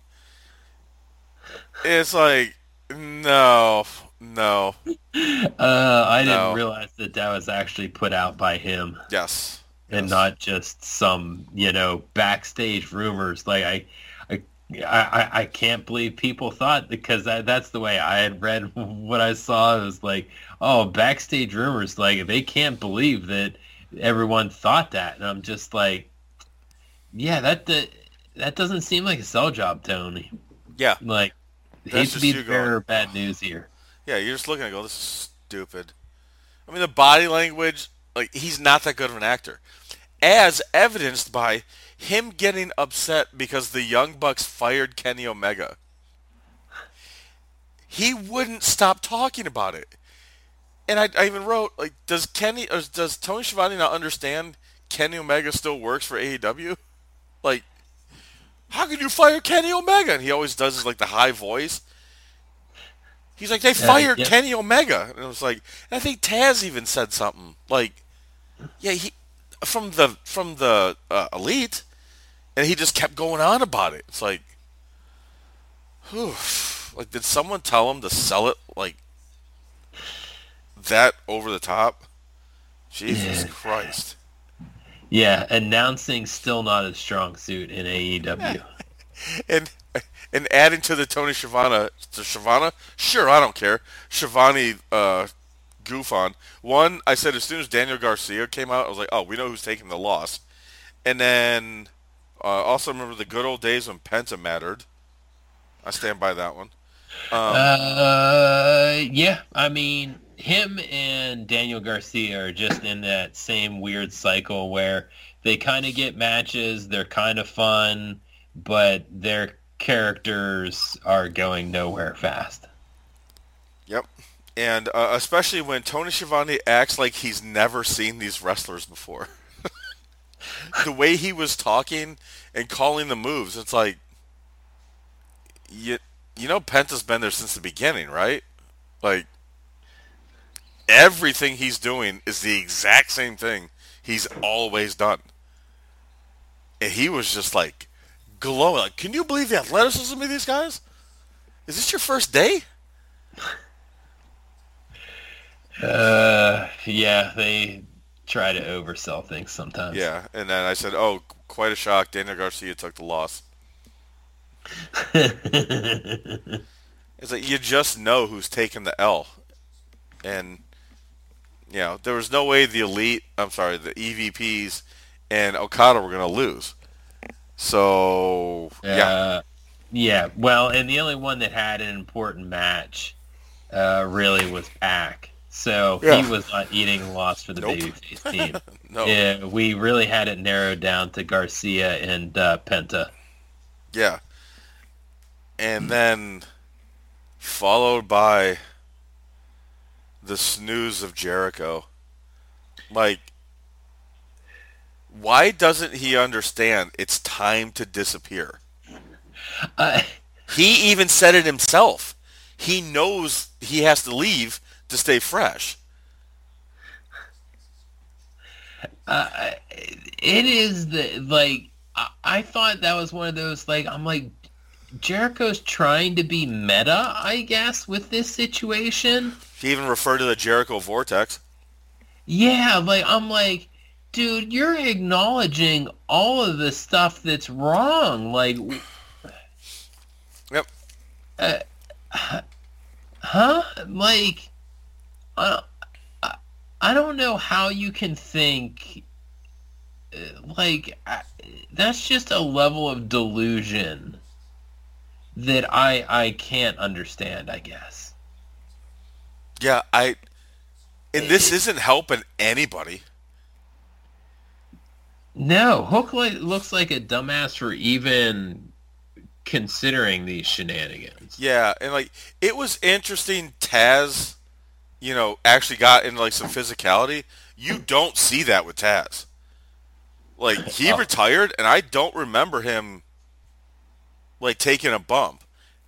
It's like, no, no, Uh, I didn't no, realize that that was actually put out by him yes, and yes, not just some, you know, backstage rumors. Like I, I, I, I can't believe people thought because that, that's the way I had read what I saw. It was like, oh, backstage rumors. Like they can't believe that everyone thought that, and I'm just like, yeah, that that, that doesn't seem like a sell job, Tony. yeah. Like, hate That's to just be you the going. bearer of bad news here. Yeah, you're just looking and go, this is stupid. I mean, the body language, like he's not that good of an actor, as evidenced by him getting upset because the Young Bucks fired Kenny Omega. He wouldn't stop talking about it. And I, I even wrote, like, does Kenny, or does Tony Schiavone not understand Kenny Omega still works for A E W? Like, how could you fire Kenny Omega? And he always does his, like, the high voice. He's like, they Uh, fired yeah. Kenny Omega. And it was like, and I think Taz even said something. Like, yeah, he, from the, from the uh, Elite, and he just kept going on about it. It's like, whew. Like, did someone tell him to sell it, like, that over the top? Jesus Yeah. Christ. Yeah, announcing still not a strong suit in A E W. And and adding to the Tony Schiavone, to Schiavone, sure, I don't care. Schiavone uh, goof on. One, I said as soon as Daniel Garcia came out, I was like, oh, we know who's taking the loss. And then uh, also remember the good old days when Penta mattered. I stand by that one. Um, Uh, yeah, I mean, him and Daniel Garcia are just in that same weird cycle where they kind of get matches, they're kind of fun, but they're characters are going nowhere fast. Yep. And uh, especially when Tony Schiavone acts like he's never seen these wrestlers before. The way he was talking and calling the moves, it's like, you, you know Penta's been there since the beginning, right? Like, everything he's doing is the exact same thing he's always done. And he was just like glowing. Like, can you believe the athleticism of these guys? Is this your first day? Uh, yeah, they try to oversell things sometimes. Yeah, and then I said, oh, quite a shock. Daniel Garcia took the loss. It's like you just know who's taking the L. And, you know, there was no way the Elite, I'm sorry, the E V Ps and Okada were going to lose. So, yeah. Uh, yeah, well, and the only one that had an important match uh, really was Pac. So Yeah. he was not eating a loss for the Nope. babyface team. No. Yeah, we really had it narrowed down to Garcia and uh, Penta. Yeah. And then followed by the snooze of Jericho. Like, why doesn't he understand it's time to disappear? Uh, He even said it himself. He knows he has to leave to stay fresh. uh, it is the like I, I thought that was one of those like I'm like Jericho's trying to be meta, I guess, with this situation. He even referred to the Jericho Vortex. Yeah, like I'm like, dude, you're acknowledging all of the stuff that's wrong. Like, Yep. uh, huh? Like, I, I, I don't know how you can think. uh, Like, I, that's just a level of delusion that I I can't understand. I guess. Yeah, I... And this isn't helping anybody. No, Hook like, looks like a dumbass for even considering these shenanigans. Yeah, and like it was interesting. Taz, you know, actually got into like some physicality. You don't see that with Taz. Like he Oh. retired, and I don't remember him like taking a bump.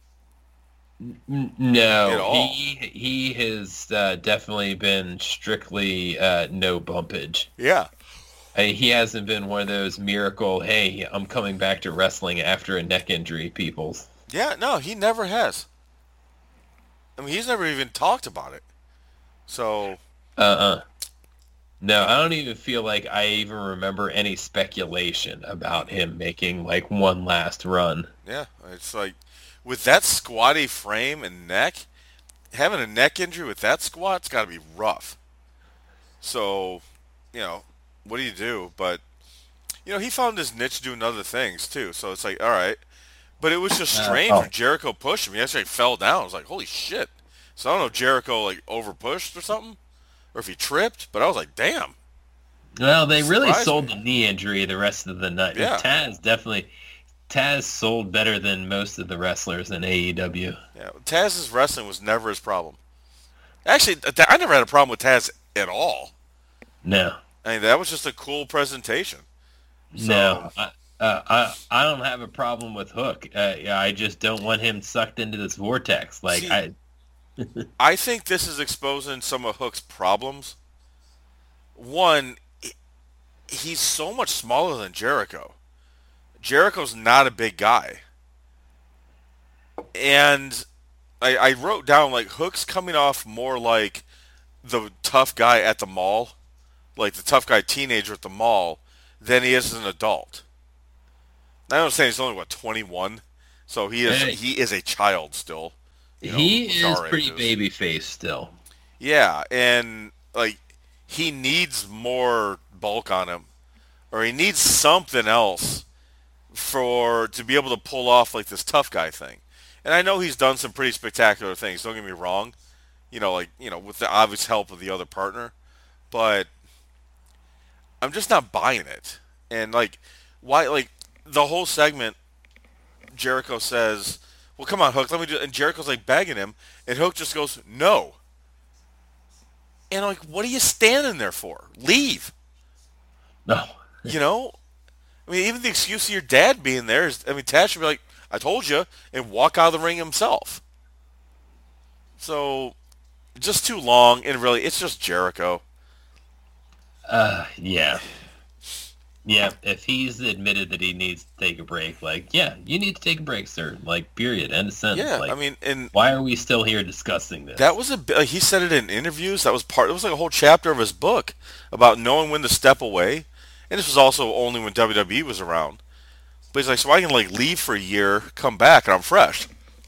N- No, At all. he he has uh, definitely been strictly uh, no bumpage. Yeah, Uh, he hasn't been one of those miracle, hey, I'm coming back to wrestling after a neck injury peoples. yeah. No, he never has. I mean, he's never even talked about it. So Uh-uh. No, I don't even feel like I even remember any speculation about him making like one last run. yeah, it's like with that squatty frame and neck, having a neck injury with that squat's got to be rough. So, you know, what do you do? But you know, he found his niche doing other things too. So it's like, all right. But it was just Uh, strange oh. when Jericho pushed him. He actually fell down. I was like, holy shit. So I don't know if Jericho like over pushed or something, or if he tripped. But I was like, damn. Well, they really Surprised sold me. the knee injury the rest of the night. Yeah. Taz definitely, Taz sold better than most of the wrestlers in A E W. Yeah, Taz's wrestling was never his problem. Actually, th- I never had a problem with Taz at all. No, I mean, that was just a cool presentation. So, no, I, uh, I I don't have a problem with Hook. Uh, yeah, I just don't want him sucked into this vortex. Like See, I, I think this is exposing some of Hook's problems. One, he- he's so much smaller than Jericho. Jericho's not a big guy. And I, I wrote down, like, Hook's coming off more like the tough guy at the mall, like the tough guy teenager at the mall, than he is as an adult. I understand he's only, what, twenty-one? So he is Hey. he is a child still. you know, he with is our pretty ages. baby faced still. Yeah, and like he needs more bulk on him, or he needs something else for to be able to pull off like this tough guy thing. And I know he's done some pretty spectacular things. Don't get me wrong, you know, like you know, with the obvious help of the other partner, but I'm just not buying it. And like, why? Like the whole segment, Jericho says, "Well, come on, Hook, let me do," and Jericho's like begging him, and Hook just goes, "No." And I'm like, what are you standing there for? Leave. No. You know? I mean, even the excuse of your dad being there is, I mean, Taz should be like, "I told you," and walk out of the ring himself. So, just too long, and really, it's just Jericho. Uh, yeah. Yeah, if he's admitted that he needs to take a break, like, yeah, you need to take a break, sir. Like, period. End of sentence. Yeah, like, I mean, and why are we still here discussing this? that was a bit, like, he said it in interviews. That was part, it was like a whole chapter of his book about knowing when to step away. And this was also only when W W E was around. But he's like, so I can, like, leave for a year, come back, and I'm fresh.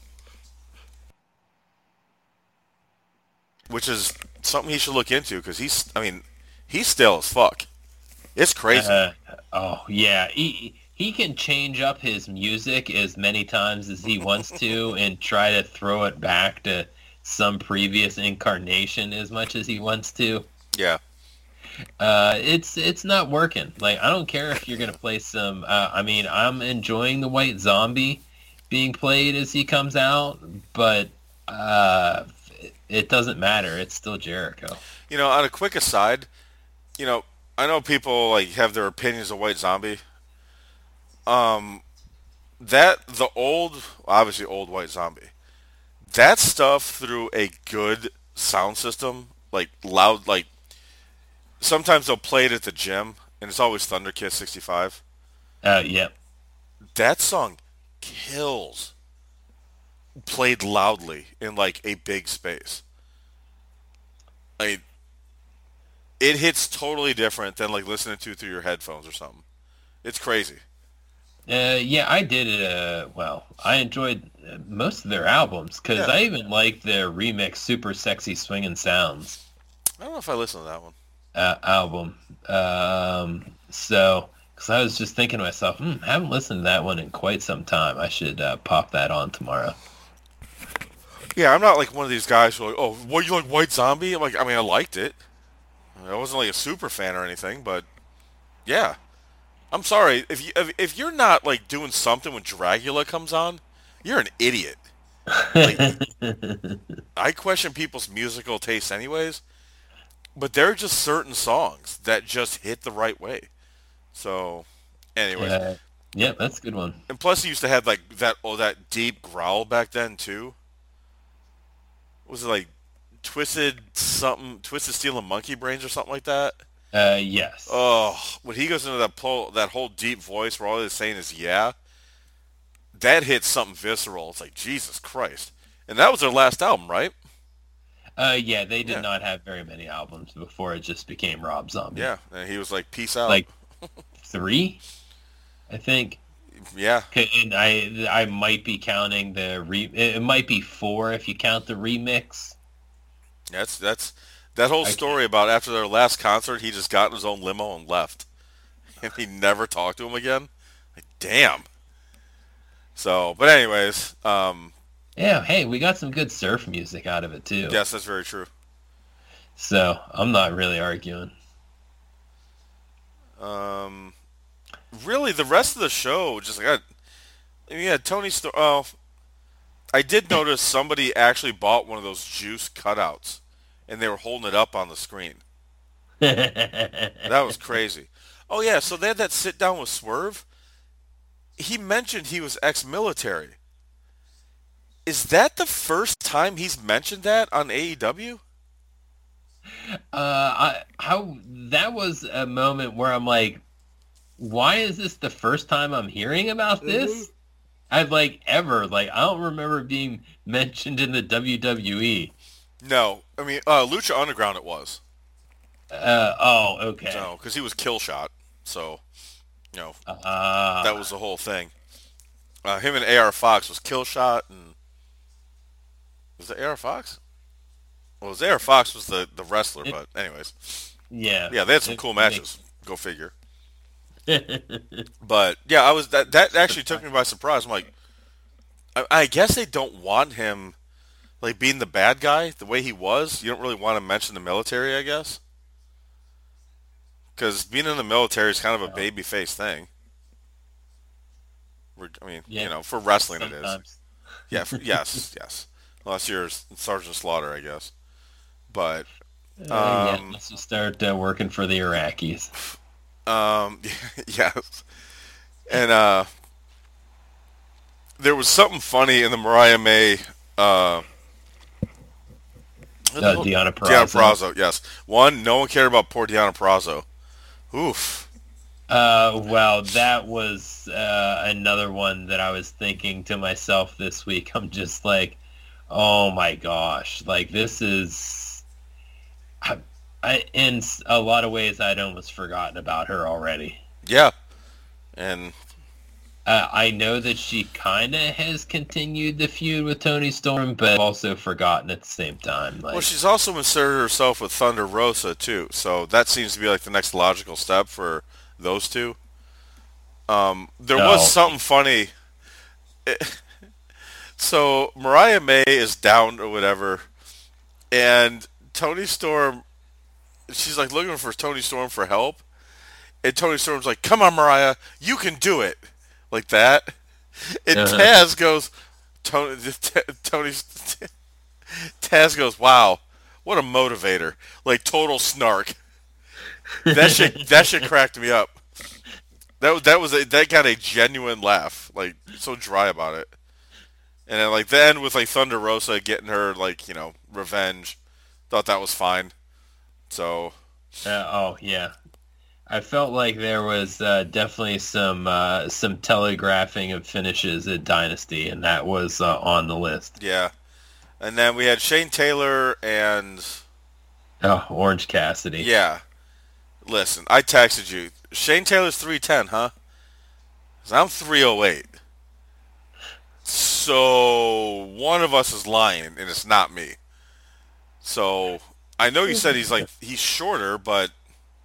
Which is something he should look into, because he's, I mean, he's stale as fuck. It's crazy. Uh, oh, yeah. He, he can change up his music as many times as he wants to and try to throw it back to some previous incarnation as much as he wants to. Yeah. Uh, it's it's not working. Like, I don't care if you're gonna play some. Uh, I mean, I'm enjoying the White Zombie being played as he comes out, but uh, it doesn't matter. It's still Jericho. You know, on a quick aside, you know, I know people, like, have their opinions of White Zombie. Um, that, the old, obviously old White Zombie, that stuff through a good sound system, like, loud, like, sometimes they'll play it at the gym, and it's always Thunder Kiss sixty-five. Uh, yep. That song kills played loudly in, like, a big space. I mean, it hits totally different than, like, listening to through your headphones or something. It's crazy. Uh, yeah, I did it. Uh, well, I enjoyed uh, most of their albums because Yeah. I even like their remix "Super Sexy Swingin' Sounds" I don't know if I listened to that one. uh, album. Um, so, because I was just thinking to myself, hmm, I haven't listened to that one in quite some time. I should uh, pop that on tomorrow. Yeah, I'm not like one of these guys who are like, oh, what, you like White Zombie? I'm like, I mean, I liked it. I wasn't like a super fan or anything, but yeah. I'm sorry if you if, if you're not like doing something when Dragula comes on, you're an idiot. Like, I question people's musical tastes anyways, but there are just certain songs that just hit the right way. So, anyways, Uh, yeah, that's a good one. and plus he used to have like that oh that deep growl back then too. Was it like Twisted something, Twisted Steel and Monkey Brains or something like that? Uh, yes. Oh, when he goes into that pole, that whole deep voice where all he's saying is "yeah," that hits something visceral. It's like Jesus Christ, and that was their last album, right? Uh, yeah, they did Yeah. not have very many albums before it just became Rob Zombie. Yeah, and he was like, "Peace out." Like three, I think. yeah, Okay, and I I might be counting the re. It might be four if you count the remix. that's that's that whole I story about after their last concert, he just got in his own limo and left, and he never talked to him again. Like, damn. So, but anyways, um, Yeah, hey, we got some good surf music out of it too. yes, that's very true. So I'm not really arguing. Um, really, the rest of the show just like I, yeah, Tony. Sto- oh, I did notice somebody actually bought one of those juice cutouts, and they were holding it up on the screen. That was crazy. Oh yeah, so they had that sit down with Swerve. He mentioned he was ex-military. Is that the first time he's mentioned that on A E W? Uh, I how that was a moment where I'm like, why is this the first time I'm hearing about this? I've like ever like I don't remember it being mentioned in the W W E. No, I mean uh, Lucha Underground. It was Uh oh, okay. no, because he was kill shot. So, you know, Uh, that was the whole thing. Uh, him and A R Fox was kill shot, and was it A R Fox? Well, it was A R Fox was the, the wrestler, It- but anyways, yeah. yeah, they had some It cool makes- matches. Go figure. But yeah, I was that that actually took me by surprise. I'm like, I, I guess they don't want him like being the bad guy the way he was. You don't really want to mention the military, I guess, because being in the military is kind of a baby face thing. We're, I mean, Yeah. you know, for wrestling it is. Sometimes. Yeah, for, yes, yes. Unless you're Sergeant Slaughter, I guess. But Uh, yeah, um, let's just start uh, working for the Iraqis. um, yes. And uh, there was something funny in the Mariah May. Uh, Uh, Deanna Purrazzo. Deanna Purrazzo, yes. One, no one cared about poor Deanna Purrazzo. Oof. Uh, well, that was uh, another one that I was thinking to myself this week. I'm just like, oh my gosh, like this is, I, I, in a lot of ways, I'd almost forgotten about her already. Yeah. And Uh, I know that she kind of has continued the feud with Tony Storm, but I've also forgotten at the same time. Like, well, she's also inserted herself with Thunder Rosa too, so that seems to be like the next logical step for those two. Um, there No. was something funny. It, so Mariah May is down or whatever, and Tony Storm, she's like looking for Tony Storm for help, and Tony Storm's like, "Come on, Mariah, you can do it," like that. And Uh-huh. Taz goes, Tony, Tony, Taz goes, "Wow, what a motivator!" Like total snark. That shit, that shit cracked me up. That that was a, that got a genuine laugh, like so dry about it. And then like the end with like Thunder Rosa getting her like you know revenge, thought that was fine. So Uh, oh yeah, I felt like there was uh, definitely some uh, some telegraphing of finishes at Dynasty, and that was uh, on the list. yeah, and then we had Shane Taylor and Oh, Orange Cassidy. yeah. Listen, I texted you. Shane Taylor's three ten, huh? 'Cause I'm three oh eight. So one of us is lying, and it's not me. So I know you said he's like he's shorter, but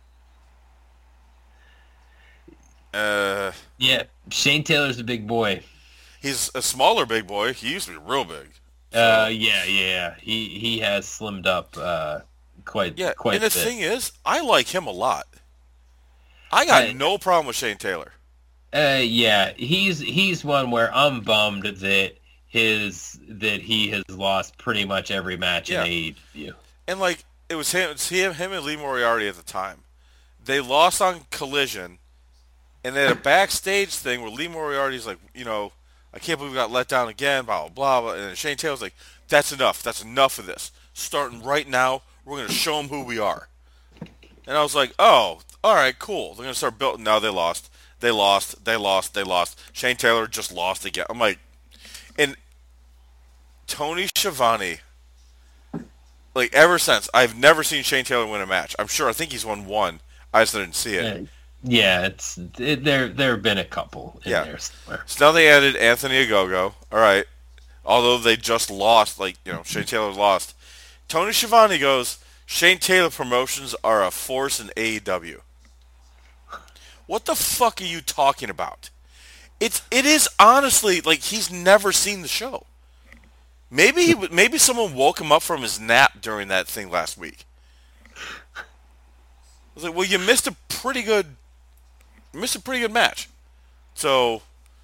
uh, Yeah, Shane Taylor's a big boy. he's a smaller big boy. He used to be real big. So, Uh, yeah, yeah, he he has slimmed up uh, quite yeah, quite and a the bit. thing is, I like him a lot. I got I- no problem with Shane Taylor. Uh, yeah, he's he's one where I'm bummed that his that he has lost pretty much every match Yeah. in A E W. And like it was him, it's him, him and Lee Moriarty at the time. They lost on Collision, and they had a backstage thing where Lee Moriarty's like, you know, I can't believe we got let down again, blah blah blah. And then Shane Taylor's like, that's enough. That's enough of this. Starting right now, we're gonna show them who we are. And I was like, oh, all right, cool. They're gonna start building. Now they lost. They lost. They lost. They lost. Shane Taylor just lost again. I'm like, and Tony Schiavone. Like ever since, I've never seen Shane Taylor win a match. I'm sure. I think he's won one. I just didn't see it. Uh, yeah, it's it, there. There have been a couple in Yeah. there somewhere. So now they added Anthony Ogogo. All right. Although they just lost, like, you know, Shane Taylor lost. Tony Schiavone goes, Shane Taylor promotions are a force in A E W. What the fuck are you talking about? It's it is honestly like he's never seen the show. Maybe he w- maybe someone woke him up from his nap during that thing last week. I was like, well, you missed a pretty good, you missed a pretty good match. So,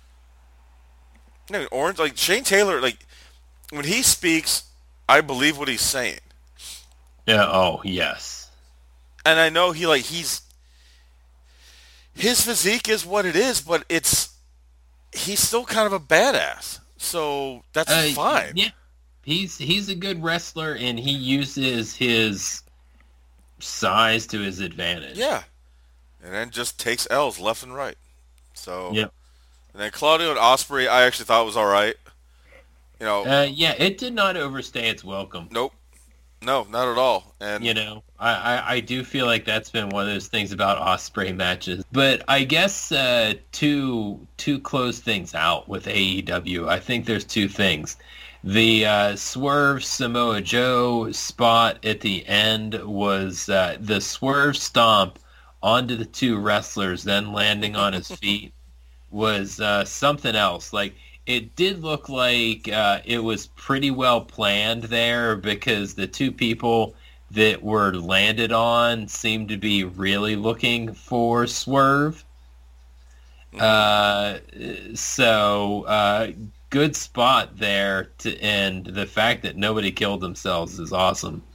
I mean, Orange, like Shane Taylor, like when he speaks, I believe what he's saying, Yeah. Oh yes. and I know he like he's his physique is what it is, but it's he's still kind of a badass. So that's Uh, fine. Yeah. He's he's a good wrestler, and he uses his size to his advantage. Yeah, and then just takes L's left and right. So Yep. and then Claudio and Ospreay, I actually thought was all right. You know, Uh, yeah, it did not overstay its welcome. nope, no, not at all. And You know, I, I, I do feel like that's been one of those things about Osprey matches. But I guess uh, to to close things out with A E W, I think there's two things. The uh, Swerve Samoa Joe spot at the end was uh, the Swerve stomp onto the two wrestlers, then landing on his feet, was uh, something else. Like, it did look like uh, it was pretty well planned there, because the two people that were landed on seemed to be really looking for Swerve. Uh, so uh, good spot there to end. The fact that nobody killed themselves is awesome.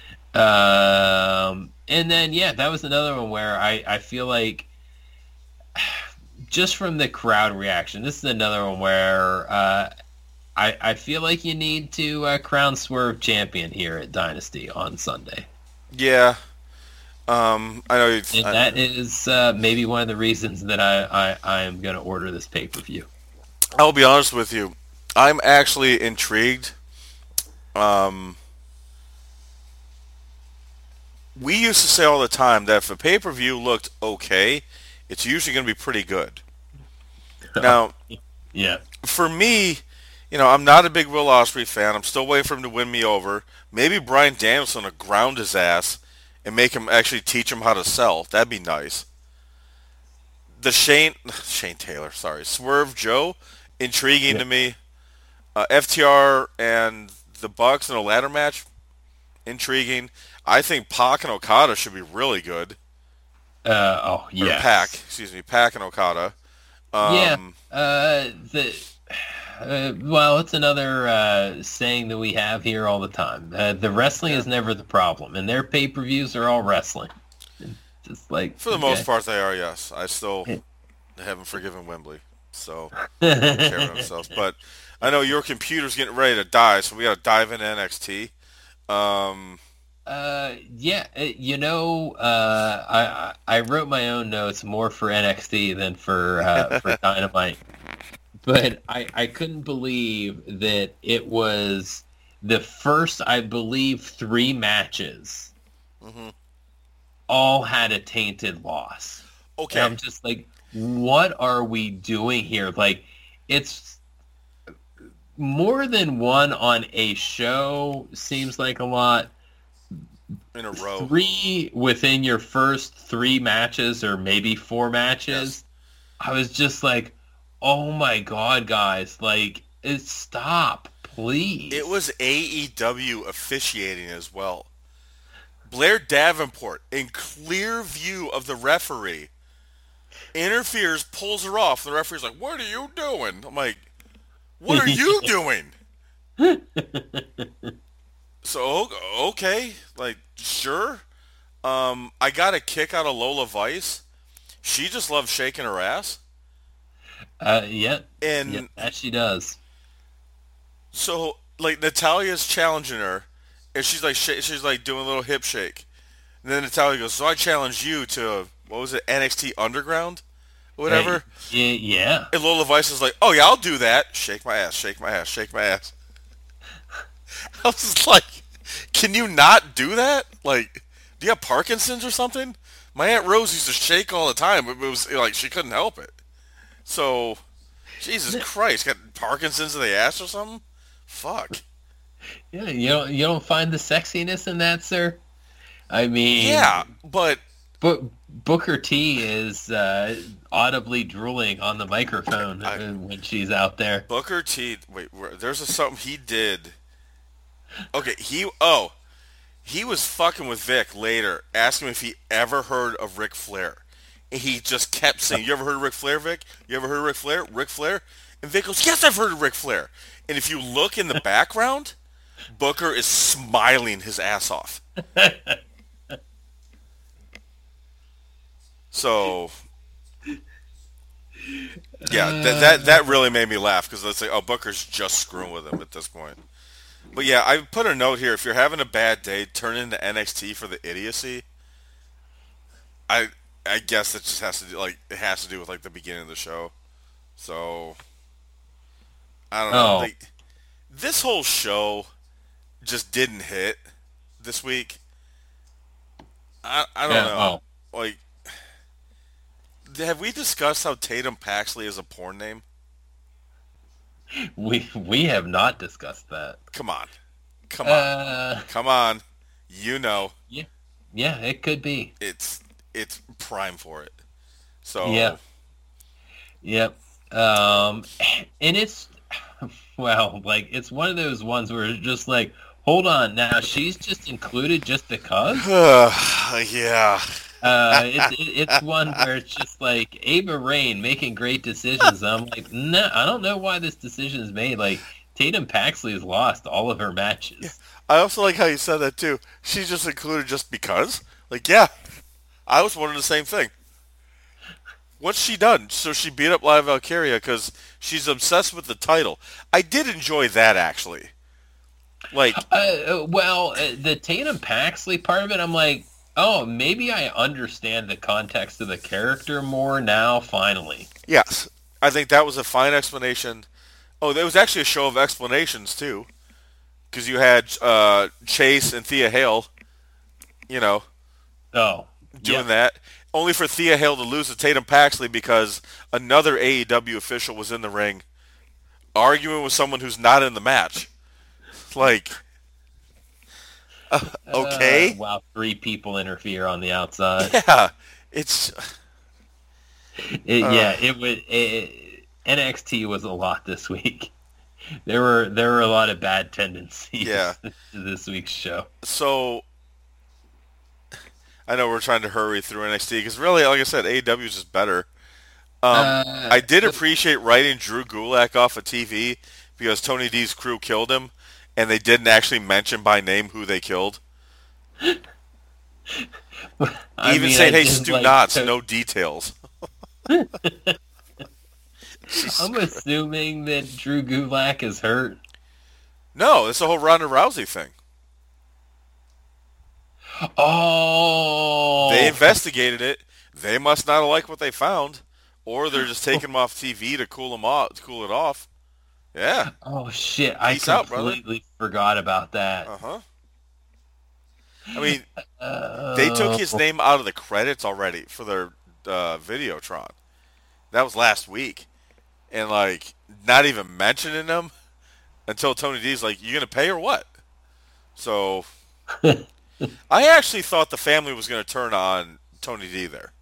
Um, and then yeah, that was another one where I, I feel like just from the crowd reaction, this is another one where uh, I I feel like you need to uh, crown Swerve champion here at Dynasty on Sunday. Yeah. Um, I know. And I, that is uh, maybe one of the reasons that I, I, I am going to order this pay-per-view. I'll be honest with you. I'm actually intrigued. Um, we used to say all the time that if a pay-per-view looked okay, it's usually going to be pretty good. Now, yeah, for me, you know, I'm not a big Will Ospreay fan. I'm still waiting for him to win me over. Maybe Bryan Danielson will ground his ass and make him actually teach him how to sell. That'd be nice. The Shane Shane Taylor, sorry, Swerve Joe, intriguing yeah. to me. Uh, F T R and the Bucks in a ladder match, intriguing. I think Pac and Okada should be really good. Uh, oh yeah, Pac, excuse me, Pac and Okada. Um, yeah. Uh, the uh, well, it's another uh, saying that we have here all the time. Uh, the wrestling is never the problem, and their pay-per-views are all wrestling. Just like for the okay. most part, they are. Yes, I still haven't forgiven Wembley, so care of themselves. But I know your computer's getting ready to die, so we got to dive into N X T. Um, uh, yeah, you know, uh, I I wrote my own notes more for N X T than for uh, for Dynamite. But I, I couldn't believe that it was the first, I believe, three matches mm-hmm. all had a tainted loss. Okay. And I'm just like, what are we doing here? Like, it's more than one on a show seems like a lot. In a row. Three within your first three matches or maybe four matches. Yes. I was just like, oh my god, guys! Like, it, stop, please. It was A E W officiating as well. Blair Davenport, in clear view of the referee, interferes, pulls her off. The referee's like, "What are you doing?" I'm like, "What are you doing?" So okay, like sure. Um, I got a kick out of Lola Vice. She just loves shaking her ass. Uh, yeah, and yep, that she does. So, like, Natalia's challenging her, and she's like, sh- she's like doing a little hip shake, and then Natalia goes, "So I challenge you to what was it, N X T Underground, or whatever." Hey, yeah. And Lola Vice is like, "Oh yeah, I'll do that. Shake my ass, shake my ass, shake my ass." I was just like, "Can you not do that? Like, do you have Parkinson's or something?" My Aunt Rose used to shake all the time, but it was like she couldn't help it. So, Jesus Christ, got Parkinson's in the ass or something? Fuck. Yeah, you don't you don't find the sexiness in that, sir? I mean, yeah, but but Booker T is uh, audibly drooling on the microphone I, when she's out there. Booker T. Wait, there's a, something he did. Okay, he oh, he was fucking with Vic later, asking him if he ever heard of Ric Flair. And he just kept saying, "You ever heard of Ric Flair, Vic? You ever heard of Ric Flair? Ric Flair?" And Vic goes, "Yes, I've heard of Ric Flair." And if you look in the background, Booker is smiling his ass off. So, yeah, that that, that really made me laugh because it's like, oh, Booker's just screwing with him at this point. But yeah, I put a note here. If you're having a bad day, turn into N X T for the idiocy. I I guess it just has to do like it has to do with like the beginning of the show. So I don't know. Oh. Like, this whole show just didn't hit this week. I I don't Yeah, know. oh. Like, have we discussed how Tatum Paxley is a porn name? We we have not discussed that. Come on. Come on. Uh, Come on. You know. Yeah. Yeah, it could be. It's it's prime for it. So Yeah. Yep. Um and it's well, like it's one of those ones where it's just like, hold on, now she's just included just because? yeah. Uh, it's it, it's one where it's just like Ava Rain making great decisions. And I'm like, no, I don't know why this decision is made. Like Tatum Paxley has lost all of her matches. I also like how you said that too. She's just included just because. Like, yeah, I was wondering the same thing. What's she done? So she beat up Liv Valkyria because she's obsessed with the title. I did enjoy that actually. Like, Uh, uh, well, uh, the Tatum Paxley part of it, I'm like, oh, maybe I understand the context of the character more now. Finally, yes, I think that was a fine explanation. Oh, there was actually a show of explanations too, because you had uh, Chase and Thea Hale, you know, oh, doing yeah. that. Only for Thea Hale to lose to Tatum Paxley because another A E W official was in the ring arguing with someone who's not in the match. Like, uh, Uh, okay, wow, three people interfere on the outside. yeah, it's It, uh, yeah, it would. It, N X T was a lot this week. There were there were a lot of bad yeah. tendencies to this week's show. So I know we're trying to hurry through N X T because really, like I said, A E W is just better. Um, Uh, I did appreciate writing Drew Gulak off of T V because Tony D's crew killed him, and they didn't actually mention by name who they killed. I Even mean, saying, I "Hey, did Stu like. Knotts, To, no details." Jesus I'm Christ. assuming that Drew Gulak is hurt. No, it's the whole Ronda Rousey thing. They Oh, investigated it. They must not have liked what they found, or they're just taking him off T V to cool him off, to cool it off. Yeah. oh shit! I Peace out, brother. completely forgot about that. Uh huh. I mean, they took his Oh, name out of the credits already for their uh, Videotron. That was last week, and like not even mentioning him until Tony D's like, "You gonna pay or what?" So I actually thought the family was gonna turn on Tony D there,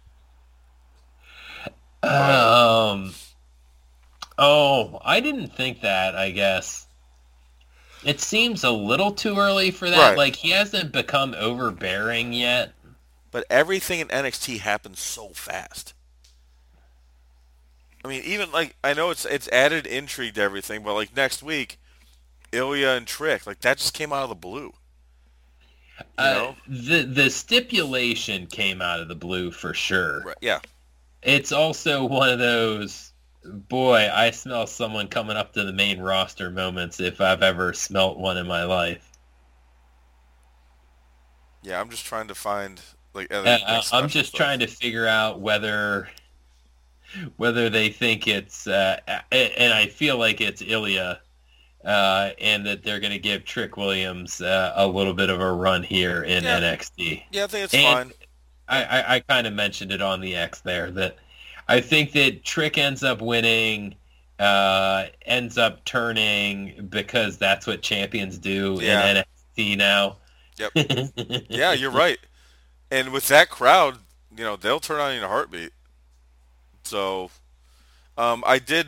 but um. Oh, I didn't think that. I guess. It seems a little too early for that. right. Like, he hasn't become overbearing yet. But everything in N X T happens so fast. I mean, even like I know it's it's added intrigue to everything, but like next week, Ilya and Trick, like that just came out of the blue. You Uh, know? the the stipulation came out of the blue for sure. Right. Yeah. It's also one of those, boy, I smell someone coming up to the main roster moments if I've ever smelt one in my life. Yeah. I'm just trying to find like Uh, other uh, next I'm special just stuff. trying to figure out whether whether they think it's, uh, and I feel like it's Ilya, uh, and that they're going to give Trick Williams uh, a little bit of a run here in Yeah. N X T. Yeah. I think it's And fine. I, I, I kind of mentioned it on the X there that I think that Trick ends up winning, uh, ends up turning because that's what champions do Yeah. in N X T now. Yep. Yeah. You're right. And with that crowd, you know, they'll turn on you in a heartbeat. So, um, I did,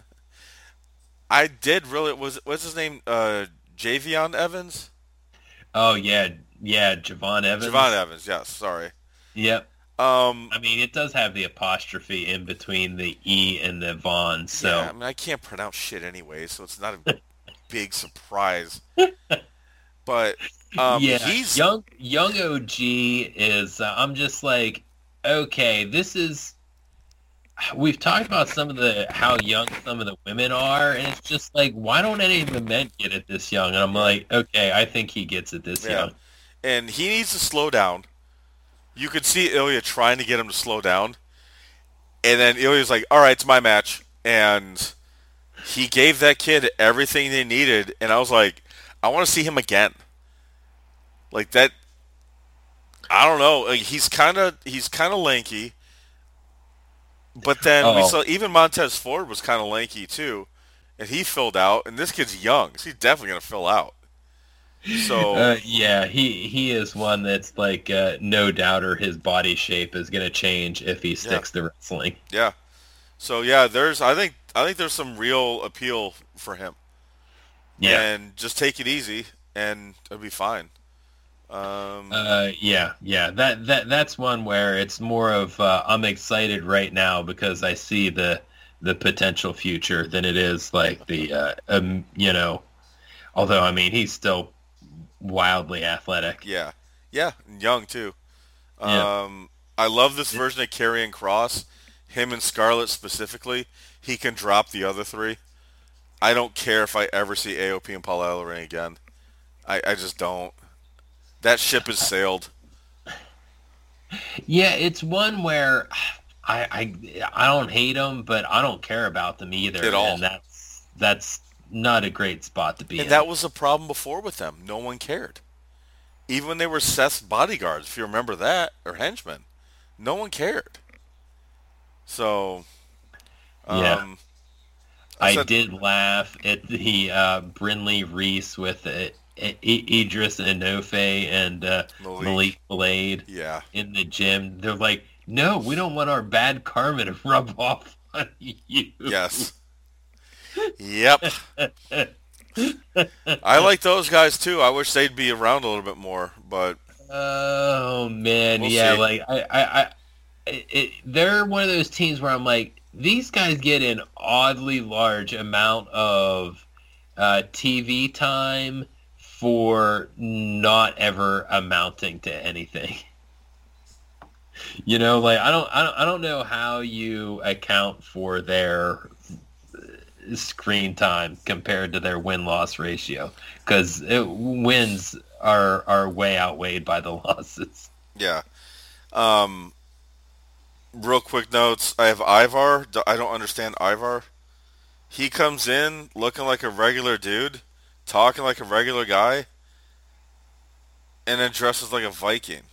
I did really was what's his name? Uh, Javion Evans. Oh yeah, yeah, Javon Javon Evans. Evans. Yes. Sorry. Yep. Um, I mean, it does have the apostrophe in between the E and the Von, Yeah, so I mean, I can't pronounce shit anyway, so it's not a big surprise. But um, yeah, he's young young O G is. Uh, I'm just like, okay, this is. We've talked about some of the how young some of the women are, and it's just like, why don't any of the men get it this young? And I'm like, okay, I think he gets it this yeah, young. and he needs to slow down. You could see Ilya trying to get him to slow down, and then Ilya's like, "All right, it's my match," and he gave that kid everything they needed, and I was like, "I want to see him again." Like that, I don't know. Like he's kind of he's kind of lanky. But then we Oh, saw even Montez Ford was kind of lanky too, and he filled out. And this kid's young, so he's definitely gonna fill out. So uh, yeah, he he is one that's like uh, no doubter his body shape is going to change if he yeah, sticks to wrestling. yeah. So yeah, there's I think I think there's some real appeal for him, Yeah. and just take it easy, and it'll be fine. Um, Uh, yeah, yeah. That that that's one where it's more of uh, I'm excited right now because I see the the potential future than it is like the uh, um, you know. Although I mean he's still wildly athletic. yeah, yeah, and young too. Yeah. Um, I love this version of Karrion Cross. Him and Scarlett specifically. He can drop the other three. I don't care if I ever see A O P and Paul Ellering again. I, I just don't. That ship has sailed. Yeah, it's one where I I I don't hate them, but I don't care about them either, At all. and that's that's not a great spot to be And in. that was the problem before with them. No one cared. Even when they were Seth's bodyguards, if you remember that, or henchmen, no one cared. So, Yeah. um, I I said, did laugh at the uh, Brinley Reese with uh, I- I- Idris Enofe and uh, Malik. Malik Blade yeah, in the gym. They're like, no, we don't want our bad karma to rub off on you. yes, yep. I like those guys too. I wish they'd be around a little bit more, but Oh man, we'll yeah, see. like I, I, I it, they're one of those teams where I'm like, these guys get an oddly large amount of uh, T V time for not ever amounting to anything. You know, like I don't, I don't, I don't know how you account for their screen time compared to their win-loss ratio because wins are are way outweighed by the losses. Yeah. Um, real quick notes. I have Ivar. D- I don't understand Ivar. He comes in looking like a regular dude, talking like a regular guy, and then dresses like a Viking.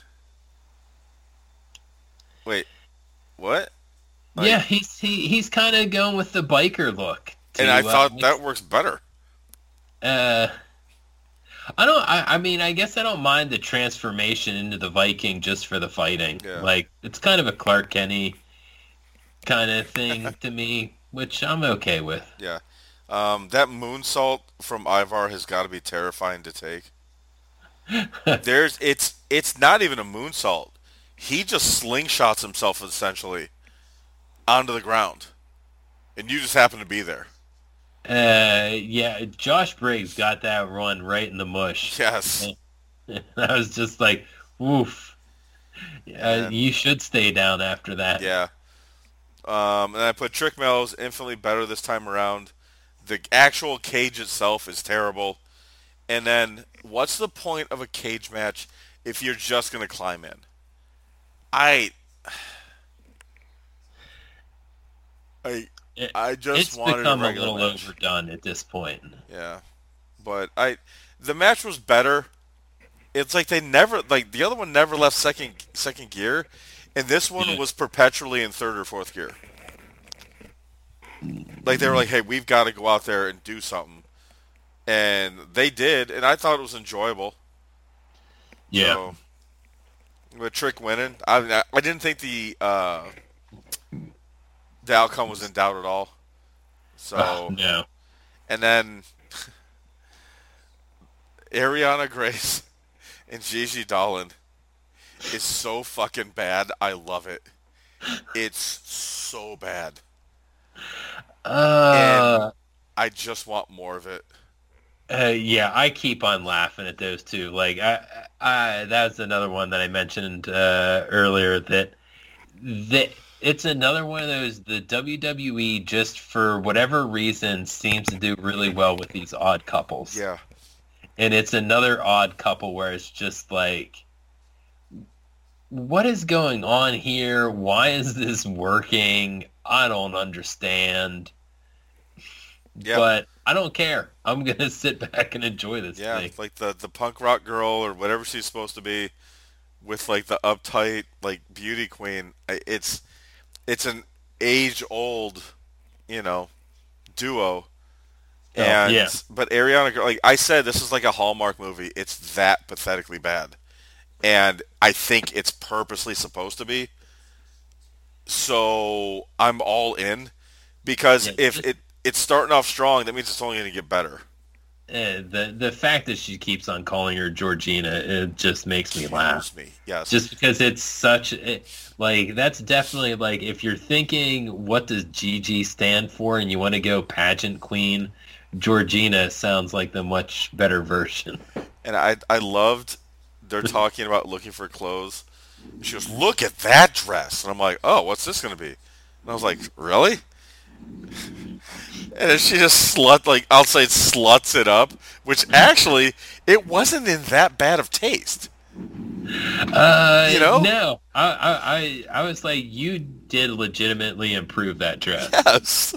Wait, what? Like, Yeah, he's he, he's kind of going with the biker look and I to uh, thought that works better. uh I don't I, I mean I guess I don't mind the transformation into the Viking just for the fighting. Yeah. Like it's kind of a Clark Kenny kind of thing to me, which I'm okay with. Yeah. Um, that moonsault from Ivar has got to be terrifying to take. There's it's it's not even a moonsault. He just slingshots himself essentially onto the ground, and you just happen to be there. Uh yeah, Josh Briggs got that run right in the mush. Yes. I was just like, oof. Uh, And you should stay down after that. yeah. Um, and I put Trick Mellows infinitely better this time around. The actual cage itself is terrible. And then, what's the point of a cage match if you're just gonna climb in? I, I, It, I just it's wanted a become a regular little match. overdone at this point. Yeah, but I, the match was better. It's like they never, like the other one never left second second gear, and this one Yeah. was perpetually in third or fourth gear. Like they were like, hey, we've got to go out there and do something, and they did, and I thought it was enjoyable. Yeah. So, with Trick winning, I I didn't think the uh, the outcome was in doubt at all. So, Ugh, no. and then Ariana Grace and Gigi Dolan is so fucking bad. I love it. It's so bad, Uh, and I just want more of it. uh, yeah, I keep on laughing at those two. Like, I, I, that's another one that I mentioned uh, earlier that that it's another one of those the W W E just for whatever reason seems to do really well with these odd couples. Yeah, And it's another odd couple where it's just like, what is going on here? Why is this working? I don't understand. yeah, But I don't care. I'm going to sit back and enjoy this yeah. thing. Like the the punk rock girl or whatever she's supposed to be, with like the uptight like beauty queen. I- It's it's an age old, you know, duo. Oh, And yeah. but Ariana, like I said, this is like a Hallmark movie. It's that pathetically bad, and I think it's purposely supposed to be. So I'm all in because Yeah. if Just, it it's starting off strong, that means it's only going to get better. uh, the the fact that she keeps on calling her Georgina, it just makes me Kills laugh. me. Yes. Just because it's such it, like that's definitely like if you're thinking what does Gigi stand for and you want to go pageant queen, Georgina sounds like the much better version. And I I loved they're talking about looking for clothes. She goes, "Look at that dress," and I'm like, "Oh, what's this gonna be?" And I was like, "Really?" And then she just slut like outside sluts it up, which actually it wasn't in that bad of taste. Uh, You know? no, I, I I I was like, you did legitimately improve that dress. Yes.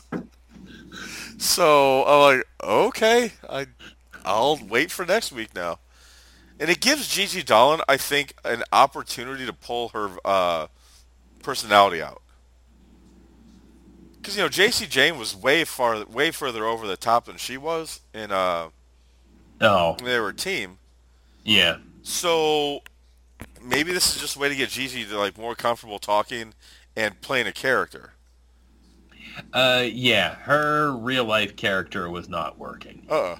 So I'm like, okay, I I'll wait for next week now. And it gives Gigi Dolan, I think, an opportunity to pull her uh, personality out. Because you know, J C Jane was way far, way further over the top than she was in uh, Oh, when they were a team. yeah. So maybe this is just a way to get Gigi to like more comfortable talking and playing a character. Uh, yeah, her real life character was not working. Uh.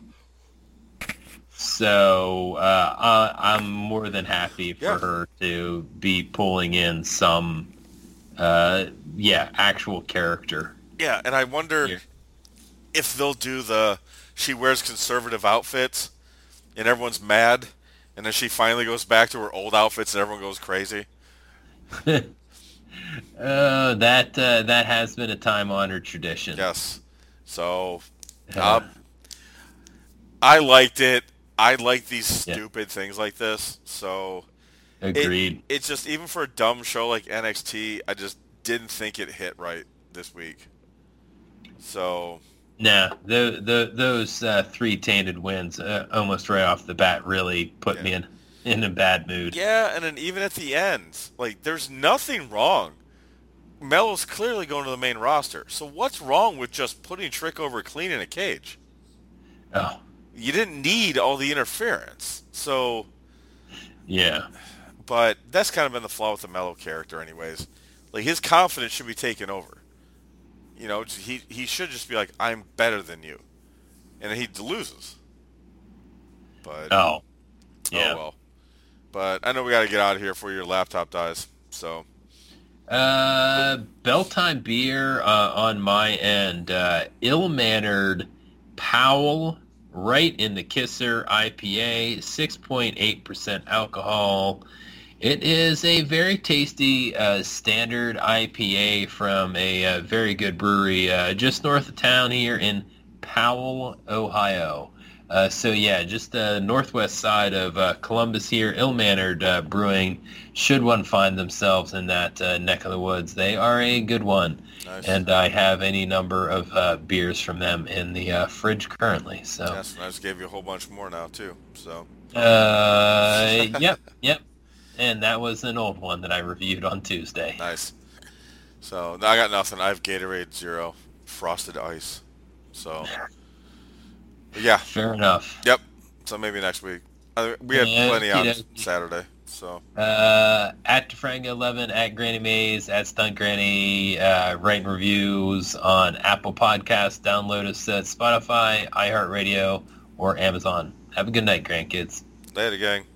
So uh, I, I'm more than happy for Yeah. her to be pulling in some, uh, yeah, actual character. Yeah, and I wonder here. if they'll do the she wears conservative outfits and everyone's mad, and then she finally goes back to her old outfits and everyone goes crazy. Uh, that uh, that has been a time-honored tradition. Yes. So Uh, um, I liked it. I like these Yeah. stupid things like this. So agreed. It, it's just even for a dumb show like N X T, I just didn't think it hit right this week. So Nah, the, the, those uh, three tainted wins uh, almost right off the bat really put Yeah. me in, in a bad mood. yeah, and then even at the end, like there's nothing wrong. Melo's clearly going to the main roster. So what's wrong with just putting Trick over clean in a cage? Oh, You didn't need all the interference. So, yeah. but that's kind of been the flaw with the Melo character anyways. Like his confidence should be taken over. You know, he he should just be like, I'm better than you. And then he loses. But, Oh, yeah. oh well. But I know we got to get out of here before your laptop dies. So, Uh, Belltime Beer uh, on my end. Uh, ill-mannered Powell, right in the kisser I P A, six point eight percent alcohol. It is a very tasty uh, standard I P A from a uh, very good brewery uh, just north of town here in Powell, Ohio. Uh, so yeah, just the northwest side of uh, Columbus here, Ill-Mannered uh, Brewing. Should one find themselves in that uh, neck of the woods, they are a good one. nice. And I have any number of uh, beers from them in the uh, fridge currently. So, Yes, and I just gave you a whole bunch more now, too. So, uh, yep, yep. And that was an old one that I reviewed on Tuesday. nice. So, no, I got nothing. I have Gatorade Zero, Frosted Ice. So, but yeah. Fair enough. Yep. So maybe next week. Uh, we had Yeah, plenty on okey-dokey. Saturday. So, Uh, at DeFrango eleven, at Granny Mays, at Stunt Granny, uh, writing reviews on Apple Podcasts. Download us at Spotify, iHeartRadio, or Amazon. Have a good night, grandkids. later, gang.